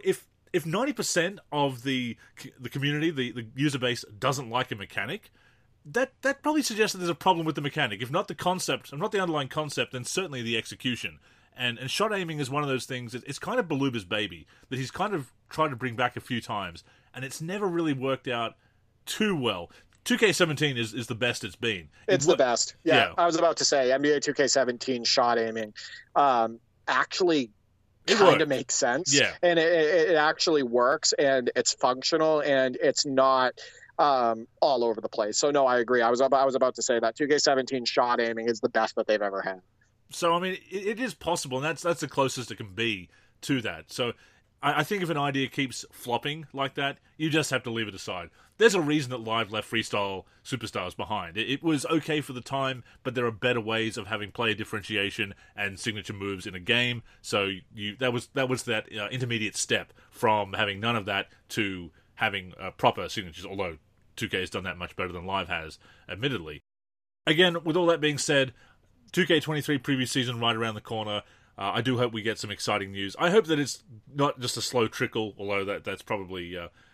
Speaker 1: If 90% of the community, the user base, doesn't like a mechanic, that probably suggests that there's a problem with the mechanic. If not the concept, not the underlying concept, then certainly the execution. And shot aiming is one of those things. It's kind of Beluba's baby that he's kind of tried to bring back a few times, and it's never really worked out too well. 2K17 is the best it's been.
Speaker 2: It's the best. Yeah, I was about to say NBA 2K17 shot aiming actually kind of makes sense.
Speaker 1: Yeah.
Speaker 2: And it actually works, and it's functional, and it's not all over the place. So no, I agree. I was about to say that 2K17 shot aiming is the best that they've ever had.
Speaker 1: So I mean, it is possible, and that's the closest it can be to that. So I think if an idea keeps flopping like that, you just have to leave it aside. There's a reason that Live left Freestyle Superstars behind. It was okay for the time, but there are better ways of having player differentiation and signature moves in a game. So that was that intermediate step from having none of that to having proper signatures, although 2K has done that much better than Live has, admittedly. Again, with all that being said, 2K23 previous season right around the corner. I do hope we get some exciting news. I hope that it's not just a slow trickle, although that's probably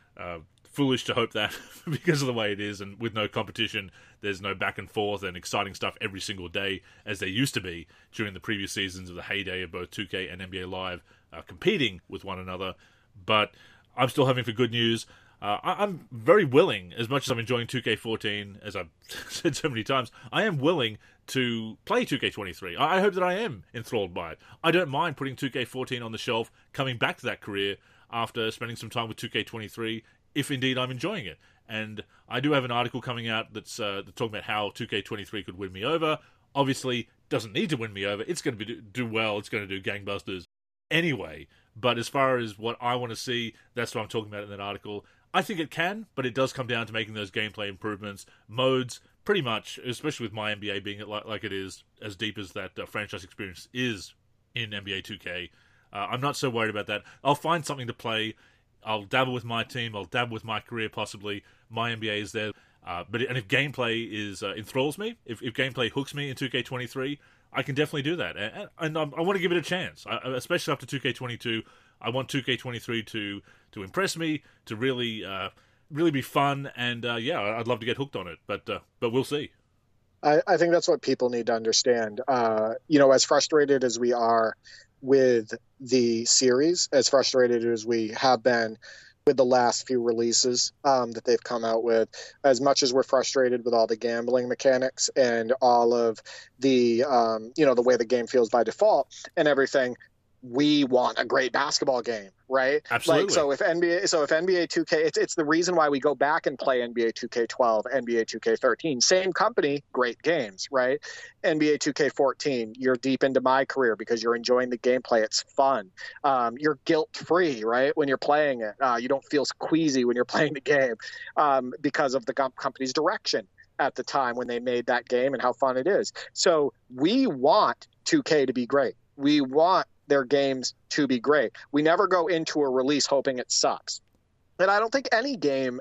Speaker 1: foolish to hope that because of the way it is, and with no competition, there's no back and forth and exciting stuff every single day as there used to be during the previous seasons of the heyday of both 2K and NBA Live competing with one another. But I'm still hoping for good news. I'm very willing, as much as I'm enjoying 2K14, as I've said so many times, I am willing to play 2K23. I hope that I am enthralled by it. I don't mind putting 2K14 on the shelf, coming back to that career after spending some time with 2K23, if indeed I'm enjoying it. And I do have an article coming out that's talking about how 2K23 could win me over. Obviously, doesn't need to win me over. It's going to do well. It's going to do gangbusters anyway. But as far as what I want to see, that's what I'm talking about in that article. I think it can, but it does come down to making those gameplay improvements. Modes, pretty much, especially with my NBA being like it is, as deep as that franchise experience is in NBA 2K. I'm not so worried about that. I'll find something to play. I'll dabble with my team. I'll dabble with my career, possibly. My NBA is there. But if gameplay enthralls me, if gameplay hooks me in 2K23, I can definitely do that. And I want to give it a chance, especially after 2K22. I want 2K23 to impress me, to really be fun, and I'd love to get hooked on it. But we'll see.
Speaker 2: I think that's what people need to understand. As frustrated as we are with the series, as frustrated as we have been with the last few releases that they've come out with, as much as we're frustrated with all the gambling mechanics and all of the, the way the game feels by default and everything, we want a great basketball game, right?
Speaker 1: Absolutely.
Speaker 2: So if NBA 2K, it's the reason why we go back and play NBA 2K12, NBA 2K13, same company, great games, right? NBA 2K14, you're deep into my career because you're enjoying the gameplay. It's fun. You're guilt-free, right? When you're playing it, you don't feel queasy when you're playing the game because of the company's direction at the time when they made that game and how fun it is. So we want 2K to be great. We want their games to be great. We never go into a release hoping it sucks. And I don't think any game,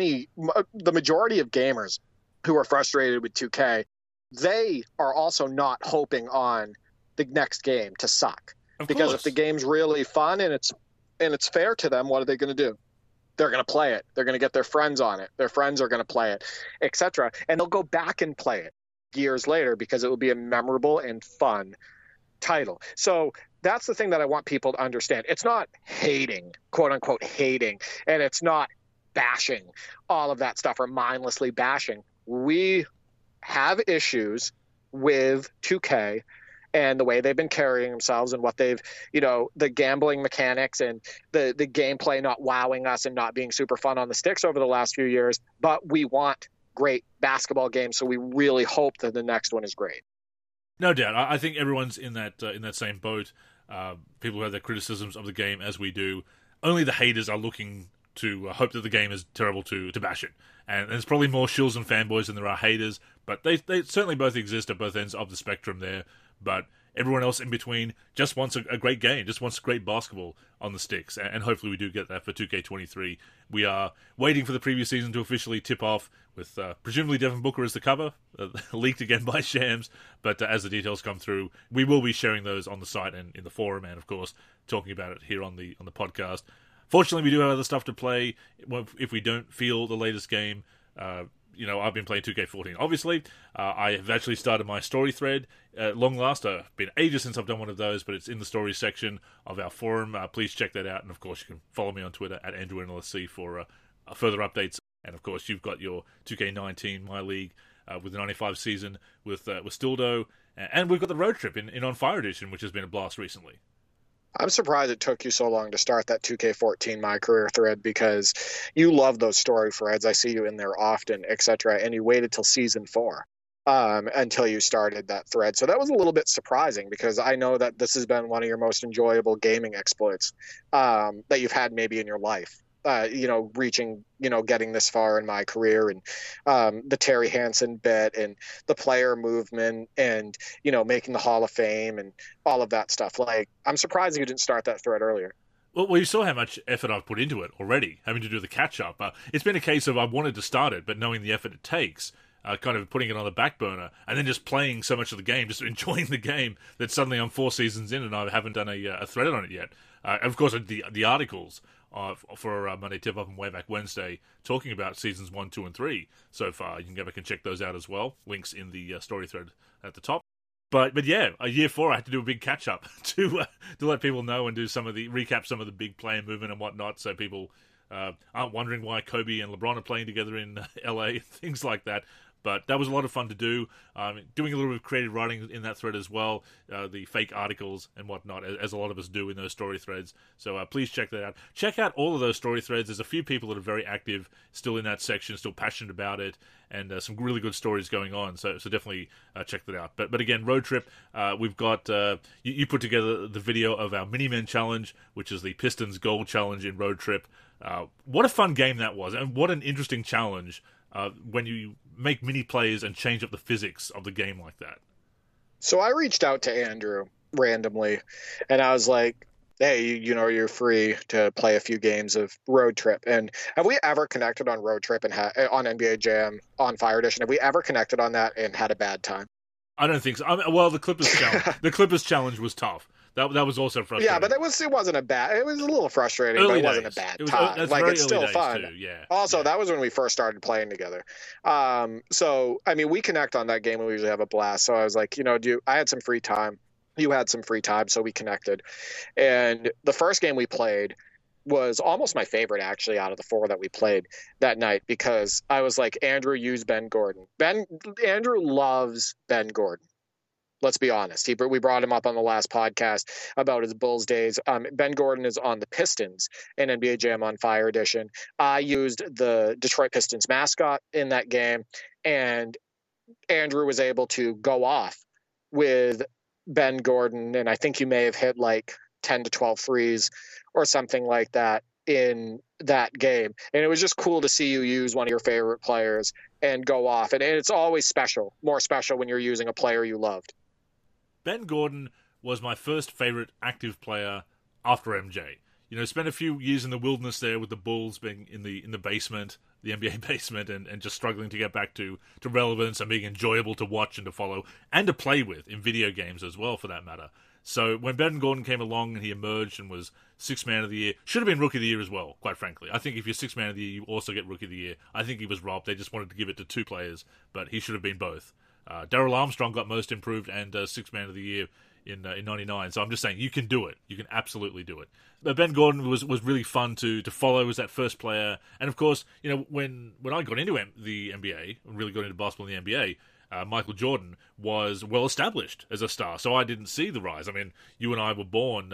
Speaker 2: the majority of gamers who are frustrated with 2K, they are also not hoping on the next game to suck. Because if the game's really fun and it's fair to them, what are they going to do? They're going to play it. They're going to get their friends on it. Their friends are going to play it, etc. And they'll go back and play it years later because it will be a memorable and fun title. So that's the thing that I want people to understand. It's not hating, quote unquote hating, and it's not bashing all of that stuff or mindlessly bashing. We have issues with 2K and the way they've been carrying themselves and what they've, the gambling mechanics and the gameplay not wowing us and not being super fun on the sticks over the last few years. But we want great basketball games, so we really hope that the next one is great.
Speaker 1: No doubt. I think everyone's in that same boat. People who have their criticisms of the game as we do. Only the haters are looking to hope that the game is terrible to bash it. And there's probably more shills and fanboys than there are haters, but they certainly both exist at both ends of the spectrum there. But everyone else in between just wants a great game, just wants great basketball on the sticks, and hopefully we do get that for 2K23. We are waiting for the previous season to officially tip off with presumably Devin Booker as the cover, leaked again by Shams, but as the details come through, we will be sharing those on the site and in the forum, and of course talking about it here on the podcast. Fortunately, we do have other stuff to play if we don't feel the latest game. I've been playing 2K14. Obviously, I have actually started my story thread. At long last, it's been ages since I've done one of those, but it's in the stories section of our forum. Please check that out. And of course, you can follow me on Twitter at AndrewNLSC for further updates. And of course, you've got your 2K19 My League with the 95 season with Stildo. And we've got the road trip in On Fire Edition, which has been a blast recently.
Speaker 2: I'm surprised it took you so long to start that 2K14 My Career thread because you love those story threads. I see you in there often, etc. And you waited till season 4 until you started that thread. So that was a little bit surprising because I know that this has been one of your most enjoyable gaming exploits that you've had maybe in your life. Reaching, getting this far in My Career, and the Terry Hansen bit and the player movement and, making the Hall of Fame and all of that stuff. Like, I'm surprised you didn't start that thread earlier.
Speaker 1: Well, you saw how much effort I've put into it already, having to do the catch-up. It's been a case of I wanted to start it, but knowing the effort it takes, kind of putting it on the back burner, and then just playing so much of the game, just enjoying the game, that suddenly I'm 4 seasons in and I haven't done a thread on it yet. And of course, the articles for Monday Tip-Off and Way Back Wednesday talking about seasons 1, 2, and 3 so far. You can go back and check those out as well. Links in the story thread at the top. But yeah, a year 4, I had to do a big catch up to let people know and do recap some of the big player movement and whatnot, so people aren't wondering why Kobe and LeBron are playing together in LA, things like that. But that was a lot of fun to do. Doing a little bit of creative writing in that thread as well, the fake articles and whatnot, as a lot of us do in those story threads. So please check that out. Check out all of those story threads. There's a few people that are very active, still in that section, still passionate about it, and some really good stories going on. So definitely check that out. But again, Road Trip, we've got you put together the video of our Mini-Men Challenge, which is the Pistons Gold Challenge in Road Trip. What a fun game that was, and what an interesting challenge. When you make mini plays and change up the physics of the game like that.
Speaker 2: So I reached out to Andrew randomly, and I was like, hey, you're free to play a few games of Road Trip. And have we ever connected on Road Trip and on NBA Jam on Fire Edition? Have we ever connected on that and had a bad time?
Speaker 1: I don't think so. Well, the Clippers challenge was tough. That was also frustrating.
Speaker 2: Yeah, but it wasn't a bad. It was a little frustrating, but it wasn't a bad time. It's still fun.
Speaker 1: Too, yeah.
Speaker 2: Also, that was when we first started playing together. So I mean, we connect on that game and we usually have a blast. So I was like, I had some free time. You had some free time, so we connected. And the first game we played was almost my favorite, actually, out of the 4 that we played that night, because I was like, Andrew, use Ben Gordon. Andrew loves Ben Gordon. Let's be honest. We brought him up on the last podcast about his Bulls days. Ben Gordon is on the Pistons in NBA Jam on Fire Edition. I used the Detroit Pistons mascot in that game, and Andrew was able to go off with Ben Gordon, and I think you may have hit like 10 to 12 threes or something like that in that game. And it was just cool to see you use one of your favorite players and go off. And it's always more special when you're using a player you loved.
Speaker 1: Ben Gordon was my first favorite active player after MJ. Spent a few years in the wilderness there with the Bulls being in the basement, the NBA basement, and just struggling to get back to relevance and being enjoyable to watch and to follow and to play with in video games as well, for that matter. So when Ben Gordon came along and he emerged and was Sixth Man of the Year, should have been Rookie of the Year as well, quite frankly. I think if you're Sixth Man of the Year, you also get Rookie of the Year. I think he was robbed. They just wanted to give it to 2 players, but he should have been both. Darrell Armstrong got Most Improved and Sixth Man of the Year in '99. So I'm just saying, you can do it. You can absolutely do it. But Ben Gordon was really fun to follow as that first player. And of course, when I got into the NBA, really got into basketball in the NBA, Michael Jordan was well established as a star. So I didn't see the rise. I mean, you and I were born,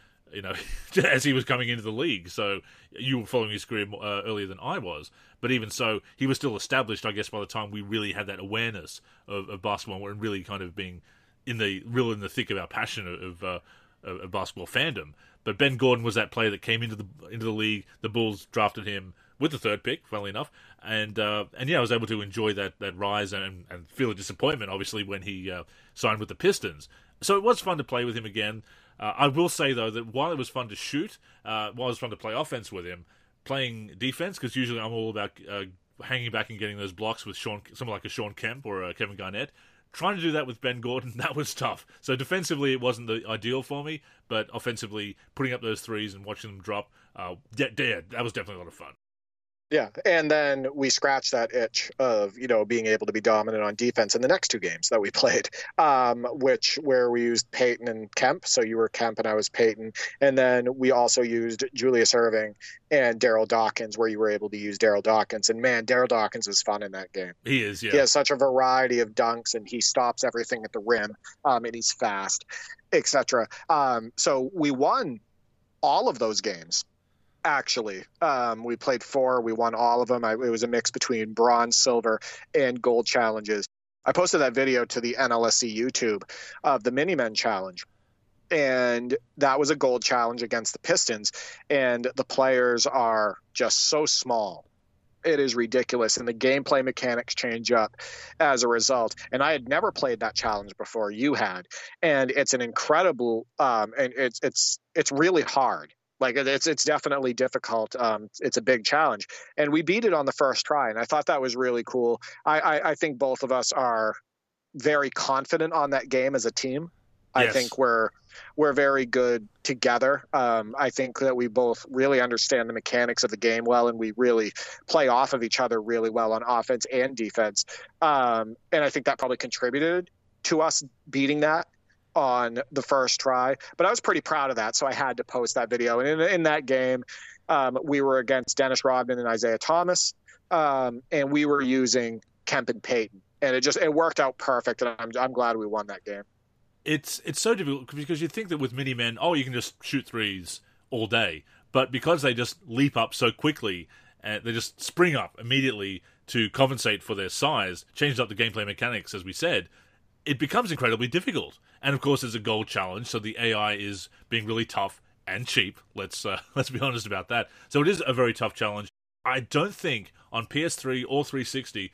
Speaker 1: as he was coming into the league. So you were following his career earlier than I was. But even so, he was still established, I guess, by the time we really had that awareness of basketball and really kind of being in the thick of our passion of basketball fandom. But Ben Gordon was that player that came into the league. The Bulls drafted him with the 3rd pick, funnily enough, and I was able to enjoy that rise and feel a disappointment, obviously, when he signed with the Pistons. So it was fun to play with him again. I will say, though, that while it was fun to shoot, while it was fun to play offense with him, playing defense, because usually I'm all about hanging back and getting those blocks with someone like a Sean Kemp or a Kevin Garnett. Trying to do that with Ben Gordon, that was tough. So defensively, it wasn't the ideal for me, but offensively, putting up those threes and watching them drop, that was definitely a lot of fun.
Speaker 2: Yeah, and then we scratched that itch of, being able to be dominant on defense in the next 2 games that we played, where we used Peyton and Kemp. So you were Kemp and I was Peyton. And then we also used Julius Erving and Daryl Dawkins, where you were able to use Daryl Dawkins. And man, Daryl Dawkins is fun in that game.
Speaker 1: He is, yeah.
Speaker 2: He has such a variety of dunks, and he stops everything at the rim, and he's fast. etc. So we won all of those games. Actually, we played four. We won all of them. It was a mix between bronze, silver, and gold challenges. I posted that video to the NLSC YouTube of the Minimen challenge, and that was a gold challenge against the Pistons. And the players are just so small. It is ridiculous, and the gameplay mechanics change up as a result. And I had never played that challenge before. You had, and it's an incredible, and it's really hard. Like it's definitely difficult. It's a big challenge, and we beat it on the first try. And I thought that was really cool. I think both of us are very confident on that game as a team. I
Speaker 1: Yes.
Speaker 2: think we're very good together. I think that we both really understand the mechanics of the game well, and we really play off of each other really well on offense and defense. And I think that probably contributed to us beating that on the first try. But I was pretty proud of that, so I had to post that video. And in that game, we were against Dennis Rodman and Isaiah Thomas, and we were using Kemp and Payton, and it worked out perfect. And I'm glad we won that game.
Speaker 1: It's so difficult because you think that with Minimen, you can just shoot threes all day. But because they just leap up so quickly, and they just spring up immediately to compensate for their size, changes up the gameplay mechanics, as we said, it becomes incredibly difficult. And of course, it's a gold challenge, so the AI is being really tough and cheap. Let's be honest about that. So it is a very tough challenge. I don't think on PS3 or 360,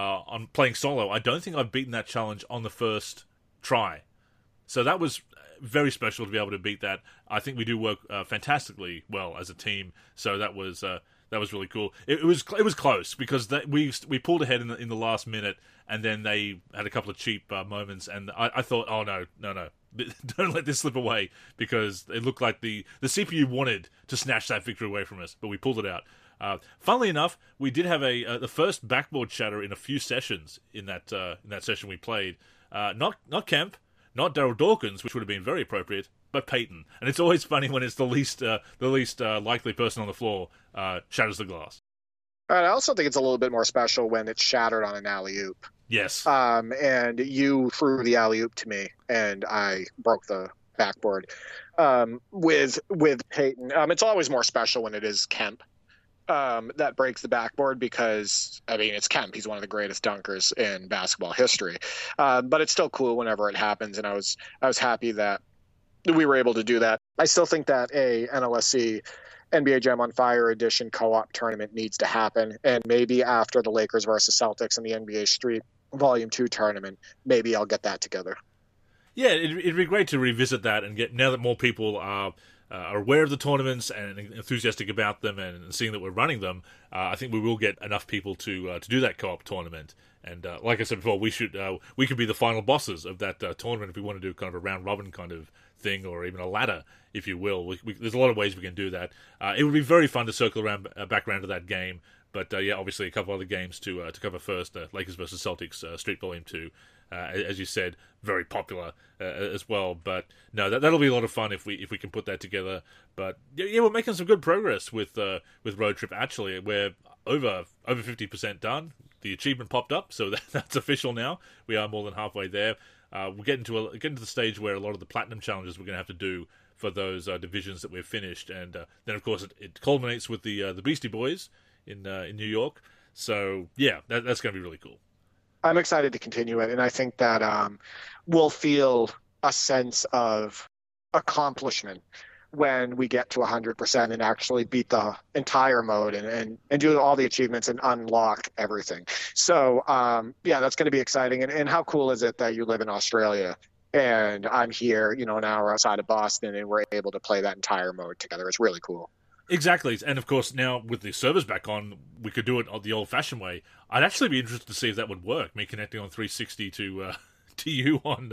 Speaker 1: on playing solo, I don't think I've beaten that challenge on the first try. So that was very special to be able to beat that. I think we do work fantastically well as a team. So that was really cool. It was close because we pulled ahead in the last minute, and then they had a couple of cheap moments, and I thought, oh no, don't let this slip away, because it looked like the CPU wanted to snatch that victory away from us, but we pulled it out. Funnily enough, we did have the first backboard shatter in a few sessions in that session we played. Not Kemp. Not Daryl Dawkins, which would have been very appropriate, but Payton. And it's always funny when it's the least likely person on the floor shatters the glass.
Speaker 2: And I also think it's a little bit more special when it's shattered on an alley-oop.
Speaker 1: Yes.
Speaker 2: And you threw the alley-oop to me, and I broke the backboard. With Payton, it's always more special when it is Kemp that breaks the backboard, because it's Kemp. He's one of the greatest dunkers in basketball history. But it's still cool whenever it happens, and I was happy that we were able to do that. I still think that a NLSC NBA Jam on Fire edition co-op tournament needs to happen, and maybe after the Lakers versus Celtics and the NBA Street Volume 2 tournament, maybe I'll get that together.
Speaker 1: Yeah, it'd be great to revisit that and get, now that more people are aware of the tournaments and enthusiastic about them, and seeing that we're running them, I think we will get enough people to do that co-op tournament. And like I said before, we could be the final bosses of that tournament if we want to do kind of a round robin kind of thing, or even a ladder, if you will. There's a lot of ways we can do that. It would be very fun to circle around back around to that game. But yeah, obviously a couple other games to cover first. Lakers versus Celtics, Street Volume 2. As you said, very popular as well. But no, that'll be a lot of fun if we can put that together. But yeah, we're making some good progress with Road Trip. Actually, we're over 50% done. The achievement popped up, so that's official now. We are more than halfway there. We're getting to the stage where a lot of the platinum challenges we're going to have to do for those divisions that we've finished, and then of course it culminates with the Beastie Boys in New York. So yeah, that's going to be really cool.
Speaker 2: I'm excited to continue it, and I think that we'll feel a sense of accomplishment when we get to 100% and actually beat the entire mode and do all the achievements and unlock everything. So yeah, that's going to be exciting. And how cool is it that you live in Australia and I'm here, an hour outside of Boston, and we're able to play that entire mode together? It's really cool.
Speaker 1: Exactly, and of course now with the servers back on, we could do it the old-fashioned way. I'd actually be interested to see if that would work. Me connecting on 360 to you on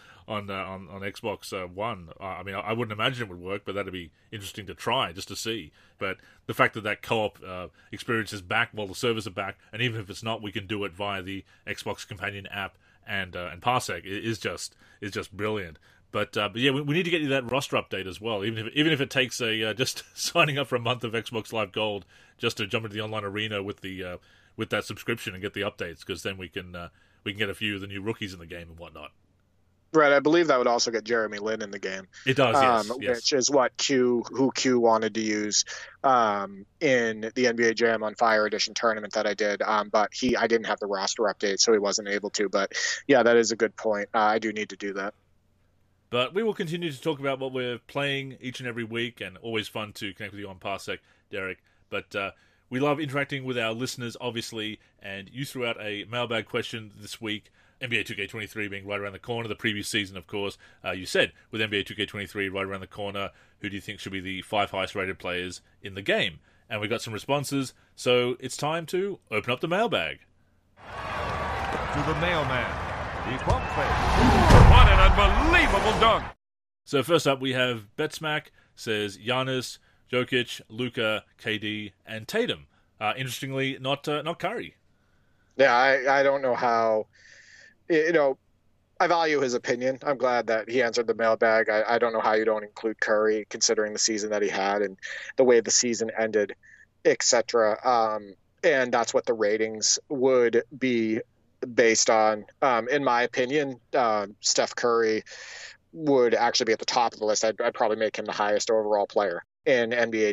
Speaker 1: Xbox One. I wouldn't imagine it would work, but that'd be interesting to try just to see. But the fact that co-op experience is back while the servers are back, and even if it's not, we can do it via the Xbox Companion app and Parsec is just brilliant. But yeah, we need to get you that roster update as well. Even if it takes just signing up for a month of Xbox Live Gold just to jump into the online arena with that subscription and get the updates, because then we can get a few of the new rookies in the game and whatnot.
Speaker 2: Right, I believe that would also get Jeremy Lin in the game,
Speaker 1: It does, yes.
Speaker 2: which is what Q wanted to use in the NBA Jam on Fire Edition tournament that I did. But I didn't have the roster update, so he wasn't able to. But yeah, that is a good point. I do need to do that.
Speaker 1: But we will continue to talk about what we're playing each and every week, and always fun to connect with you on Parsec, Derek. But we love interacting with our listeners, obviously, and you threw out a mailbag question this week. NBA 2K23 being right around the corner, the previous season, of course. You said, with NBA 2K23 right around the corner, who do you think should be the 5 highest-rated players in the game? And we got some responses, so it's time to open up the mailbag.
Speaker 3: To the mailman, the pump fake. What an unbelievable dunk!
Speaker 1: So first up, we have Betsmack, says Giannis, Jokic, Luka, KD, and Tatum. Interestingly, not Curry.
Speaker 2: Yeah, I don't know how... I value his opinion. I'm glad that he answered the mailbag. I don't know how you don't include Curry, considering the season that he had and the way the season ended, etc. And that's what the ratings would be based on. In my opinion, Steph Curry would actually be at the top of the list. I'd probably make him the highest overall player in NBA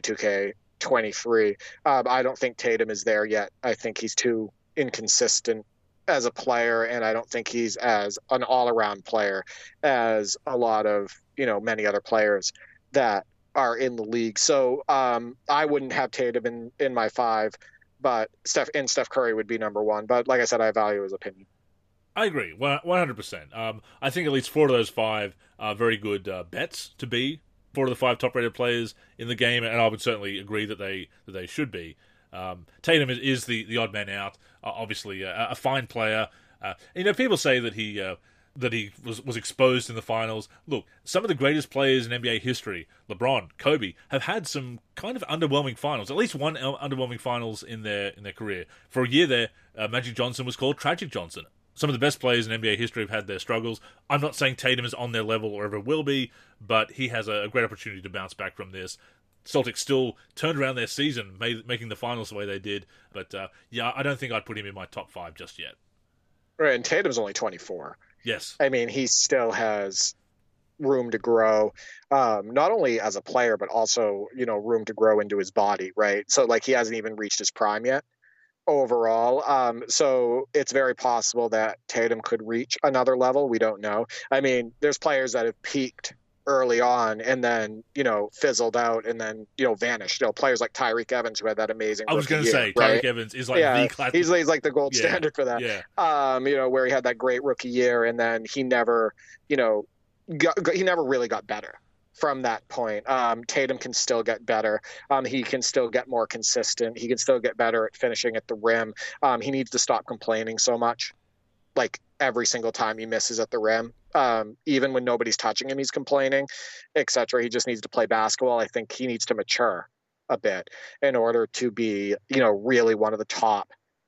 Speaker 2: 2K23. I don't think Tatum is there yet. I think he's too inconsistent as a player, and I don't think he's as an all-around player as a lot of many other players that are in the league. So I wouldn't have Tatum in my 5, but Steph Curry would be number 1. But like I said, I value his opinion.
Speaker 1: I agree, 100%. I think at least 4 of those 5 are very good bets to be 4 of the 5 top-rated players in the game, and I would certainly agree that they should be. Tatum is the odd man out. Obviously, a fine player. People say that he was exposed in the finals. Look, some of the greatest players in NBA history, LeBron, Kobe, have had some kind of underwhelming finals. At least one underwhelming finals in their career. For a year there, Magic Johnson was called Tragic Johnson. Some of the best players in NBA history have had their struggles. I'm not saying Tatum is on their level or ever will be, but he has a great opportunity to bounce back from this. Celtics still turned around their season, making the finals the way they did. But, I don't think I'd put him in my top 5 just yet.
Speaker 2: Right, and Tatum's only 24.
Speaker 1: Yes.
Speaker 2: I mean, he still has room to grow, not only as a player, but also, room to grow into his body, right? So, he hasn't even reached his prime yet overall. So it's very possible that Tatum could reach another level. We don't know. I mean, there's players that have peaked early on and then fizzled out and then vanished. Players like Tyreke Evans, who had that amazing
Speaker 1: I was going to say
Speaker 2: right?
Speaker 1: Tyreke Evans is the classic.
Speaker 2: He's like the gold standard for that. Where he had that great rookie year and then he never he never really got better from that point. Tatum can still get better. He can still get more consistent. He can still get better at finishing at the rim. He needs to stop complaining so much, every single time he misses at the rim. Even when nobody's touching him, he's complaining, etc. He just needs to play basketball. I think he needs to mature a bit in order to be, really one of the top,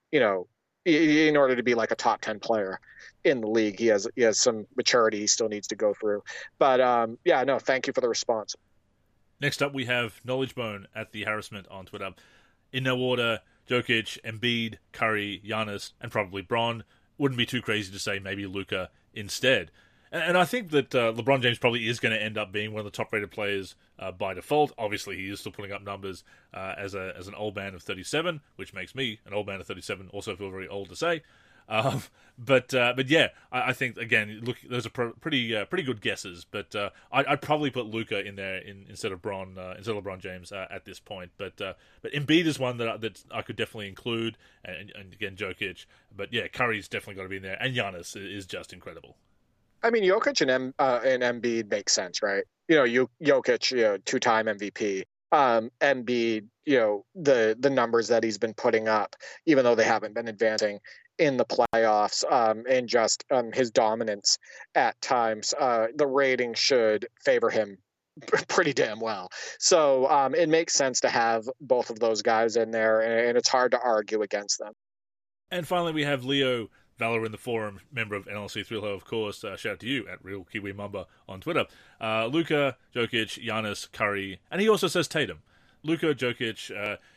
Speaker 2: in order to be like a top 10 player in the league. He has some maturity he still needs to go through. But thank you for the response.
Speaker 1: Next up, we have Knowledge Bone at the Harassment on Twitter. In no order, Jokic, Embiid, Curry, Giannis, and probably Bron. Wouldn't be too crazy to say maybe Luka instead. And I think that LeBron James probably is going to end up being one of the top-rated players by default. Obviously, he is still putting up numbers as an old man of 37, which makes me, an old man of 37, also feel very old to say. But I think, again, look, those are pretty good guesses. But I'd probably put Luka in there instead of LeBron James at this point. But Embiid is one that I could definitely include, and again Jokic. But yeah, Curry's definitely got to be in there, and Giannis is just incredible.
Speaker 2: I mean, Jokic and Embiid make sense, right? Jokic, 2-time MVP. Embiid, the numbers that he's been putting up, even though they haven't been advancing in the playoffs, and just his dominance at times, the rating should favor him pretty damn well. So it makes sense to have both of those guys in there, and it's hard to argue against them.
Speaker 1: And finally, we have Leo Valor in the forum, member of NLC Thrill, of course. Shout out to you at Real Kiwi Mamba on Twitter. Luka, Jokic, Giannis, Curry, and he also says Tatum. Luka, Jokic,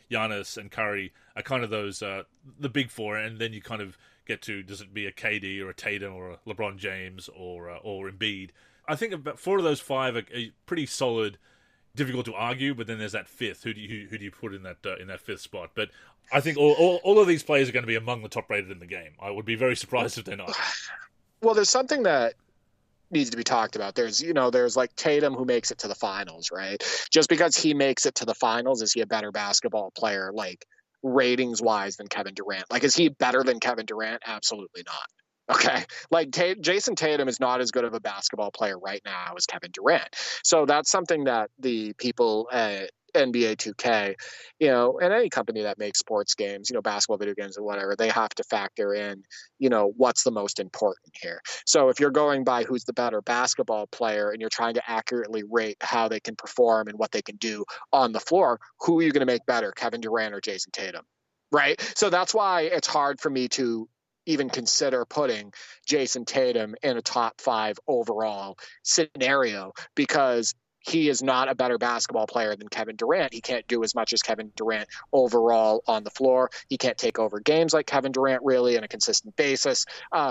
Speaker 1: Giannis and Curry are kind of those the big four, and then you kind of get to, does it be a KD or a Tatum or a LeBron James or Embiid? I think about 4 of those 5 are pretty solid. Difficult to argue, but then there's that fifth. Who do you put in that fifth spot? But I think all of these players are going to be among the top rated in the game. I would be very surprised if they're not.
Speaker 2: Well, there's something that needs to be talked about. There's like Tatum, who makes it to the finals, right? Just because he makes it to the finals, is he a better basketball player, like ratings wise, than Kevin Durant? Like, is he better than Kevin Durant? Absolutely not. Okay, like Jason Tatum is not as good of a basketball player right now as Kevin Durant. So that's something that the people at NBA 2K, and any company that makes sports games, basketball, video games, or whatever, they have to factor in, what's the most important here. So if you're going by who's the better basketball player and you're trying to accurately rate how they can perform and what they can do on the floor, who are you going to make better, Kevin Durant or Jason Tatum? Right. So that's why it's hard for me to even consider putting Jason Tatum in a top 5 overall scenario, because he is not a better basketball player than Kevin Durant. He can't do as much as Kevin Durant overall on the floor. He can't take over games like Kevin Durant really on a consistent basis,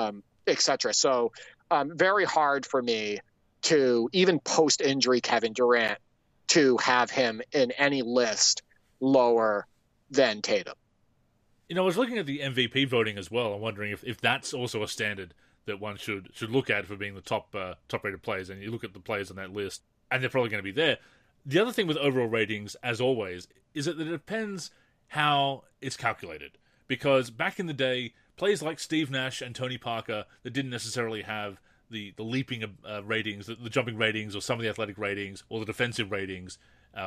Speaker 2: etc. So very hard for me to, even post-injury Kevin Durant, to have him in any list lower than Tatum.
Speaker 1: I was looking at the MVP voting as well. I'm wondering if that's also a standard that one should look at for being the top rated players. And you look at the players on that list, and they're probably going to be there. The other thing with overall ratings, as always, is that it depends how it's calculated. Because back in the day, players like Steve Nash and Tony Parker that didn't necessarily have the leaping ratings, the jumping ratings, or some of the athletic ratings, or the defensive ratings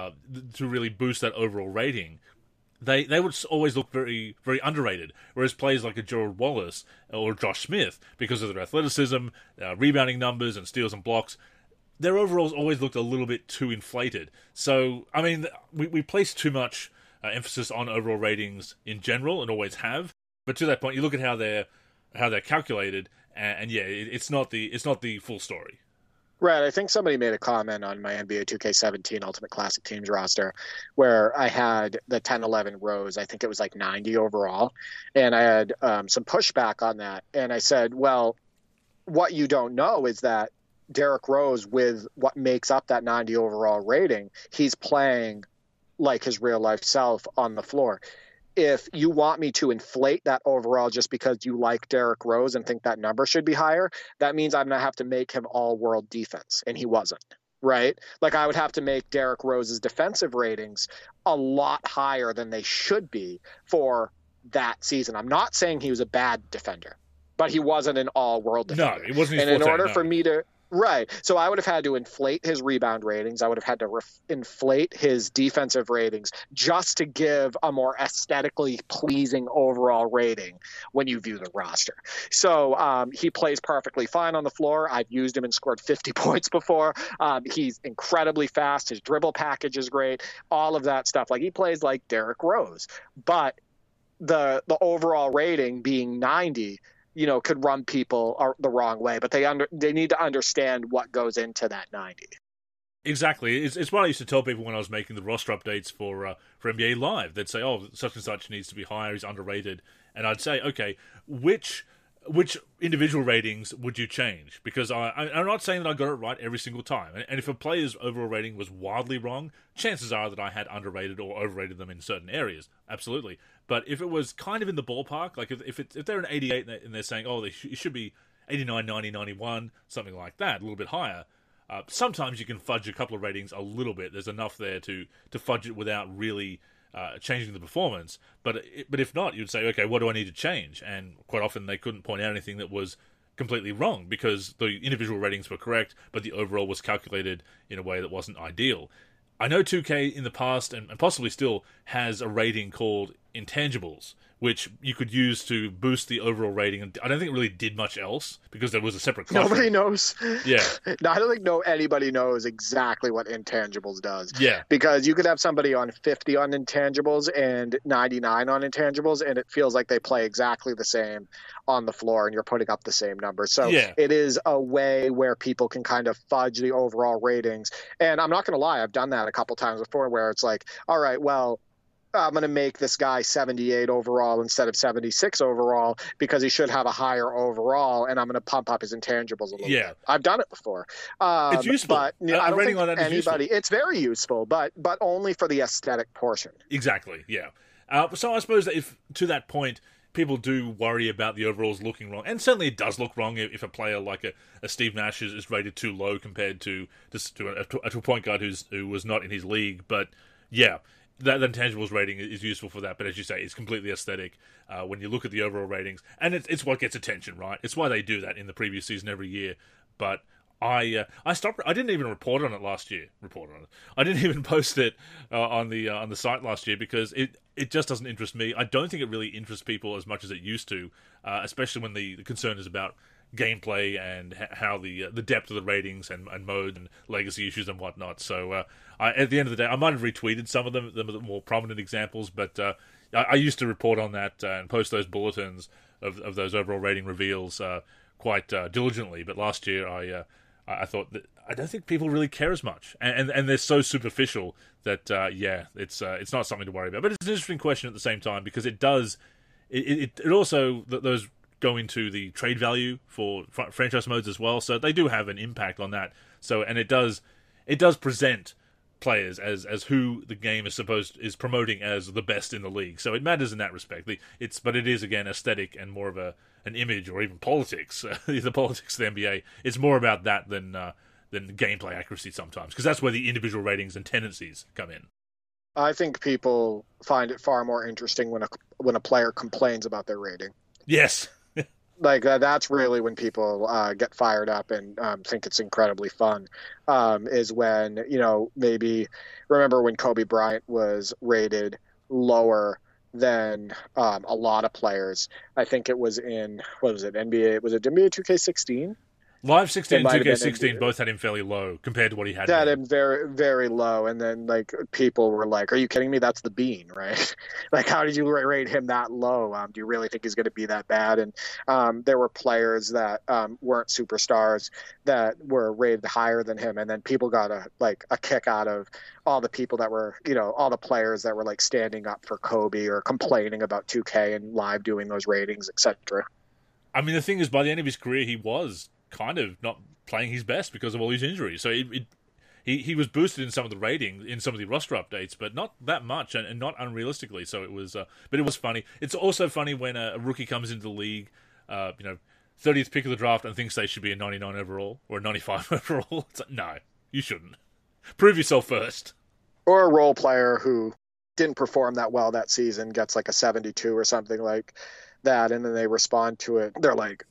Speaker 1: to really boost that overall rating, They would always look very, very underrated, whereas players like a Gerald Wallace or Josh Smith, because of their athleticism, rebounding numbers, and steals and blocks, their overalls always looked a little bit too inflated. So, I mean, we place too much emphasis on overall ratings in general, and always have. But to that point, you look at how they're calculated, and yeah, it's not the full story.
Speaker 2: Right. I think somebody made a comment on my NBA 2K17 Ultimate Classic Teams roster where I had the 10-11 rows. I think it was like 90 overall. And I had some pushback on that. And I said, well, what you don't know is that Derrick Rose, with what makes up that 90 overall rating, he's playing like his real life self on the floor. If you want me to inflate that overall just because you like Derrick Rose and think that number should be higher, that means I'm going to have to make him all world defense. And he wasn't, right? Like, I would have to make Derrick Rose's defensive ratings a lot higher than they should be for that season. I'm not saying he was a bad defender, but he wasn't an all world defender.
Speaker 1: No, he wasn't.
Speaker 2: And in order for me to, right. So I would have had to inflate his rebound ratings. I would have had to inflate his defensive ratings just to give a more aesthetically pleasing overall rating when you view the roster. So he plays perfectly fine on the floor. I've used him and scored 50 points before. He's incredibly fast. His dribble package is great. All of that stuff. Like, he plays like Derrick Rose. But the overall rating being 90, could run people the wrong way, but they need to understand what goes into that 90.
Speaker 1: Exactly. It's what I used to tell people when I was making the roster updates for NBA Live. They'd say, oh, such and such needs to be higher, he's underrated. And I'd say, okay, which individual ratings would you change? Because I'm not saying that I got it right every single time. And if a player's overall rating was wildly wrong, chances are that I had underrated or overrated them in certain areas. Absolutely. But if it was kind of in the ballpark, like if they're an 88 and they're saying, oh, it should be 89, 90, 91, something like that, a little bit higher, sometimes you can fudge a couple of ratings a little bit. There's enough there to fudge it without really changing the performance. But if not, you'd say, okay, what do I need to change? And quite often they couldn't point out anything that was completely wrong because the individual ratings were correct, but the overall was calculated in a way that wasn't ideal. I know 2K in the past, and possibly still, has a rating called intangibles, which you could use to boost the overall rating. And I don't think it really did much else because there was a separate class.
Speaker 2: Nobody knows.
Speaker 1: Yeah.
Speaker 2: No, I don't think anybody knows exactly what intangibles does.
Speaker 1: Yeah.
Speaker 2: Because you could have somebody on 50 on intangibles and 99 on intangibles, and it feels like they play exactly the same on the floor, and you're putting up the same numbers. So It is a way where people can kind of fudge the overall ratings. And I'm not going to lie, I've done that a couple times before where it's like, all right, well, I'm going to make this guy 78 overall instead of 76 overall because he should have a higher overall, and I'm going to pump up his intangibles a little bit. I've done it before.
Speaker 1: It's useful.
Speaker 2: But I don't think
Speaker 1: on that is
Speaker 2: anybody.
Speaker 1: Useful.
Speaker 2: It's very useful, but only for the aesthetic portion.
Speaker 1: Exactly. Yeah. So I suppose that if to that point, people do worry about the overalls looking wrong, and certainly it does look wrong if a player like a Steve Nash is rated too low compared to a point guard who was not in his league. But yeah, that intangibles rating is useful for that. But as you say, it's completely aesthetic when you look at the overall ratings, and it's what gets attention, right? It's why they do that in the previous season every year. But I stopped. I didn't even report on it last year. I didn't even post it on the site last year because it just doesn't interest me. I don't think it really interests people as much as it used to, especially when the concern is about gameplay and how the depth of the ratings and mode and legacy issues and whatnot. So at the end of the day, I might have retweeted some of them, the more prominent examples, but I used to report on that and post those bulletins of those overall rating reveals quite diligently. But last year, I thought that I don't think people really care as much, and they're so superficial that it's not something to worry about. But it's an interesting question at the same time because it does it also those go into the trade value for franchise modes as well, so they do have an impact on that. So and it does present players as who the game is promoting as the best in the league. So it matters in that respect. But it is again aesthetic and more of an image or even politics. The politics of the NBA. It's more about that than gameplay accuracy sometimes, because that's where the individual ratings and tendencies come in.
Speaker 2: I think people find it far more interesting when a player complains about their rating.
Speaker 1: Yes.
Speaker 2: Like that's really when people get fired up and think it's incredibly fun. Is when maybe remember when Kobe Bryant was rated lower than a lot of players. I think it was in NBA? Was it NBA 2K16?
Speaker 1: Live 16 and 2K16 both had him fairly low compared to what he had.
Speaker 2: Had him very, very low, and then like people were like, "Are you kidding me? That's the Bean, right? Like, how did you rate him that low? Do you really think he's going to be that bad?" And there were players that weren't superstars that were rated higher than him, and then people got a kick out of all the people that were, all the players that were like standing up for Kobe or complaining about 2K and live doing those ratings, etc.
Speaker 1: I mean, the thing is, by the end of his career, he was kind of not playing his best because of all these injuries. So he was boosted in some of the ratings, in some of the roster updates, but not that much and not unrealistically. So it was, but it was funny. It's also funny when a rookie comes into the league, 30th pick of the draft and thinks they should be a 99 overall or a 95 overall. It's like, no, you shouldn't. Prove yourself first.
Speaker 2: Or a role player who didn't perform that well that season gets like a 72 or something like that, and then they respond to it. They're like,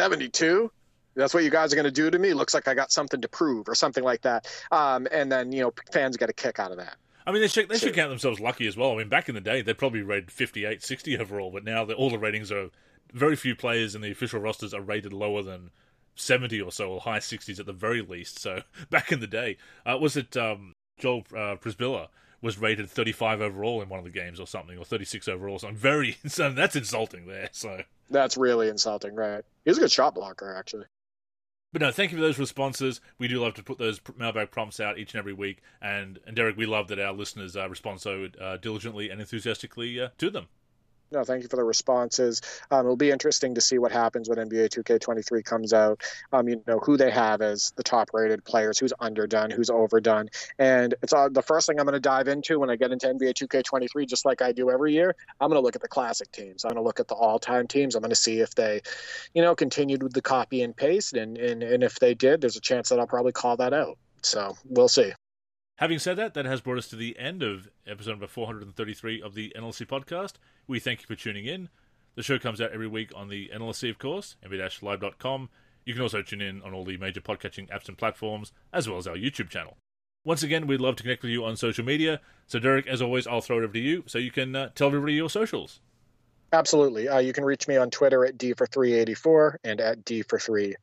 Speaker 2: 72? That's what you guys are going to do to me? Looks like I got something to prove or something like that. And then, fans get a kick out of that.
Speaker 1: I mean, they should count themselves lucky as well. I mean, back in the day, they probably rated 58, 60 overall, but now all the ratings are... Very few players in the official rosters are rated lower than 70 or so, or high 60s at the very least. So, back in the day, was it Joel Prisbilla was rated 35 overall in one of the games or something, or 36 overall. So that's insulting there. So
Speaker 2: that's really insulting, right? He's a good shot blocker, actually.
Speaker 1: But no, thank you for those responses. We do love to put those mailbag prompts out each and every week. And Derek, we love that our listeners respond so diligently and enthusiastically to them.
Speaker 2: No, thank you for the responses. It'll be interesting to see what happens when NBA 2K23 comes out. Who they have as the top-rated players, who's underdone, who's overdone. And it's the first thing I'm going to dive into when I get into NBA 2K23, just like I do every year. I'm going to look at the classic teams. I'm going to look at the all-time teams. I'm going to see if they, continued with the copy and paste. And if they did, there's a chance that I'll probably call that out. So we'll see.
Speaker 1: Having said that, that has brought us to the end of episode number 433 of the NLC podcast. We thank you for tuning in. The show comes out every week on the NLC, of course, nb-live.com. You can also tune in on all the major podcatching apps and platforms, as well as our YouTube channel. Once again, we'd love to connect with you on social media. So, Derek, as always, I'll throw it over to you so you can tell everybody your socials.
Speaker 2: Absolutely. You can reach me on Twitter at D4384 and at D43G.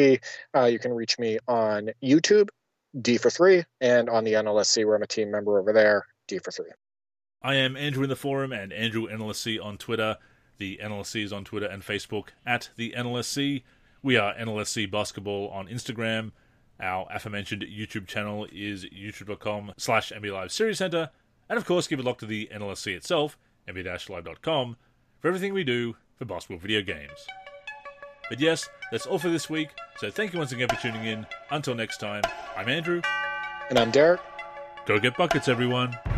Speaker 2: You can reach me on YouTube, D43, and on the NLSC, where I'm a team member over there, D43.
Speaker 1: I am Andrew in the forum and Andrew NLSC on Twitter. The NLSC is on Twitter and Facebook at the NLSC. We are NLSC Basketball on Instagram. Our aforementioned YouTube channel is youtube.com/NBA Live Series Center. And of course, keep it locked to the NLSC itself, nba-live.com, for everything we do for basketball video games. But yes, that's all for this week, so thank you once again for tuning in. Until next time, I'm Andrew.
Speaker 2: And I'm Derek.
Speaker 1: Go get buckets, everyone.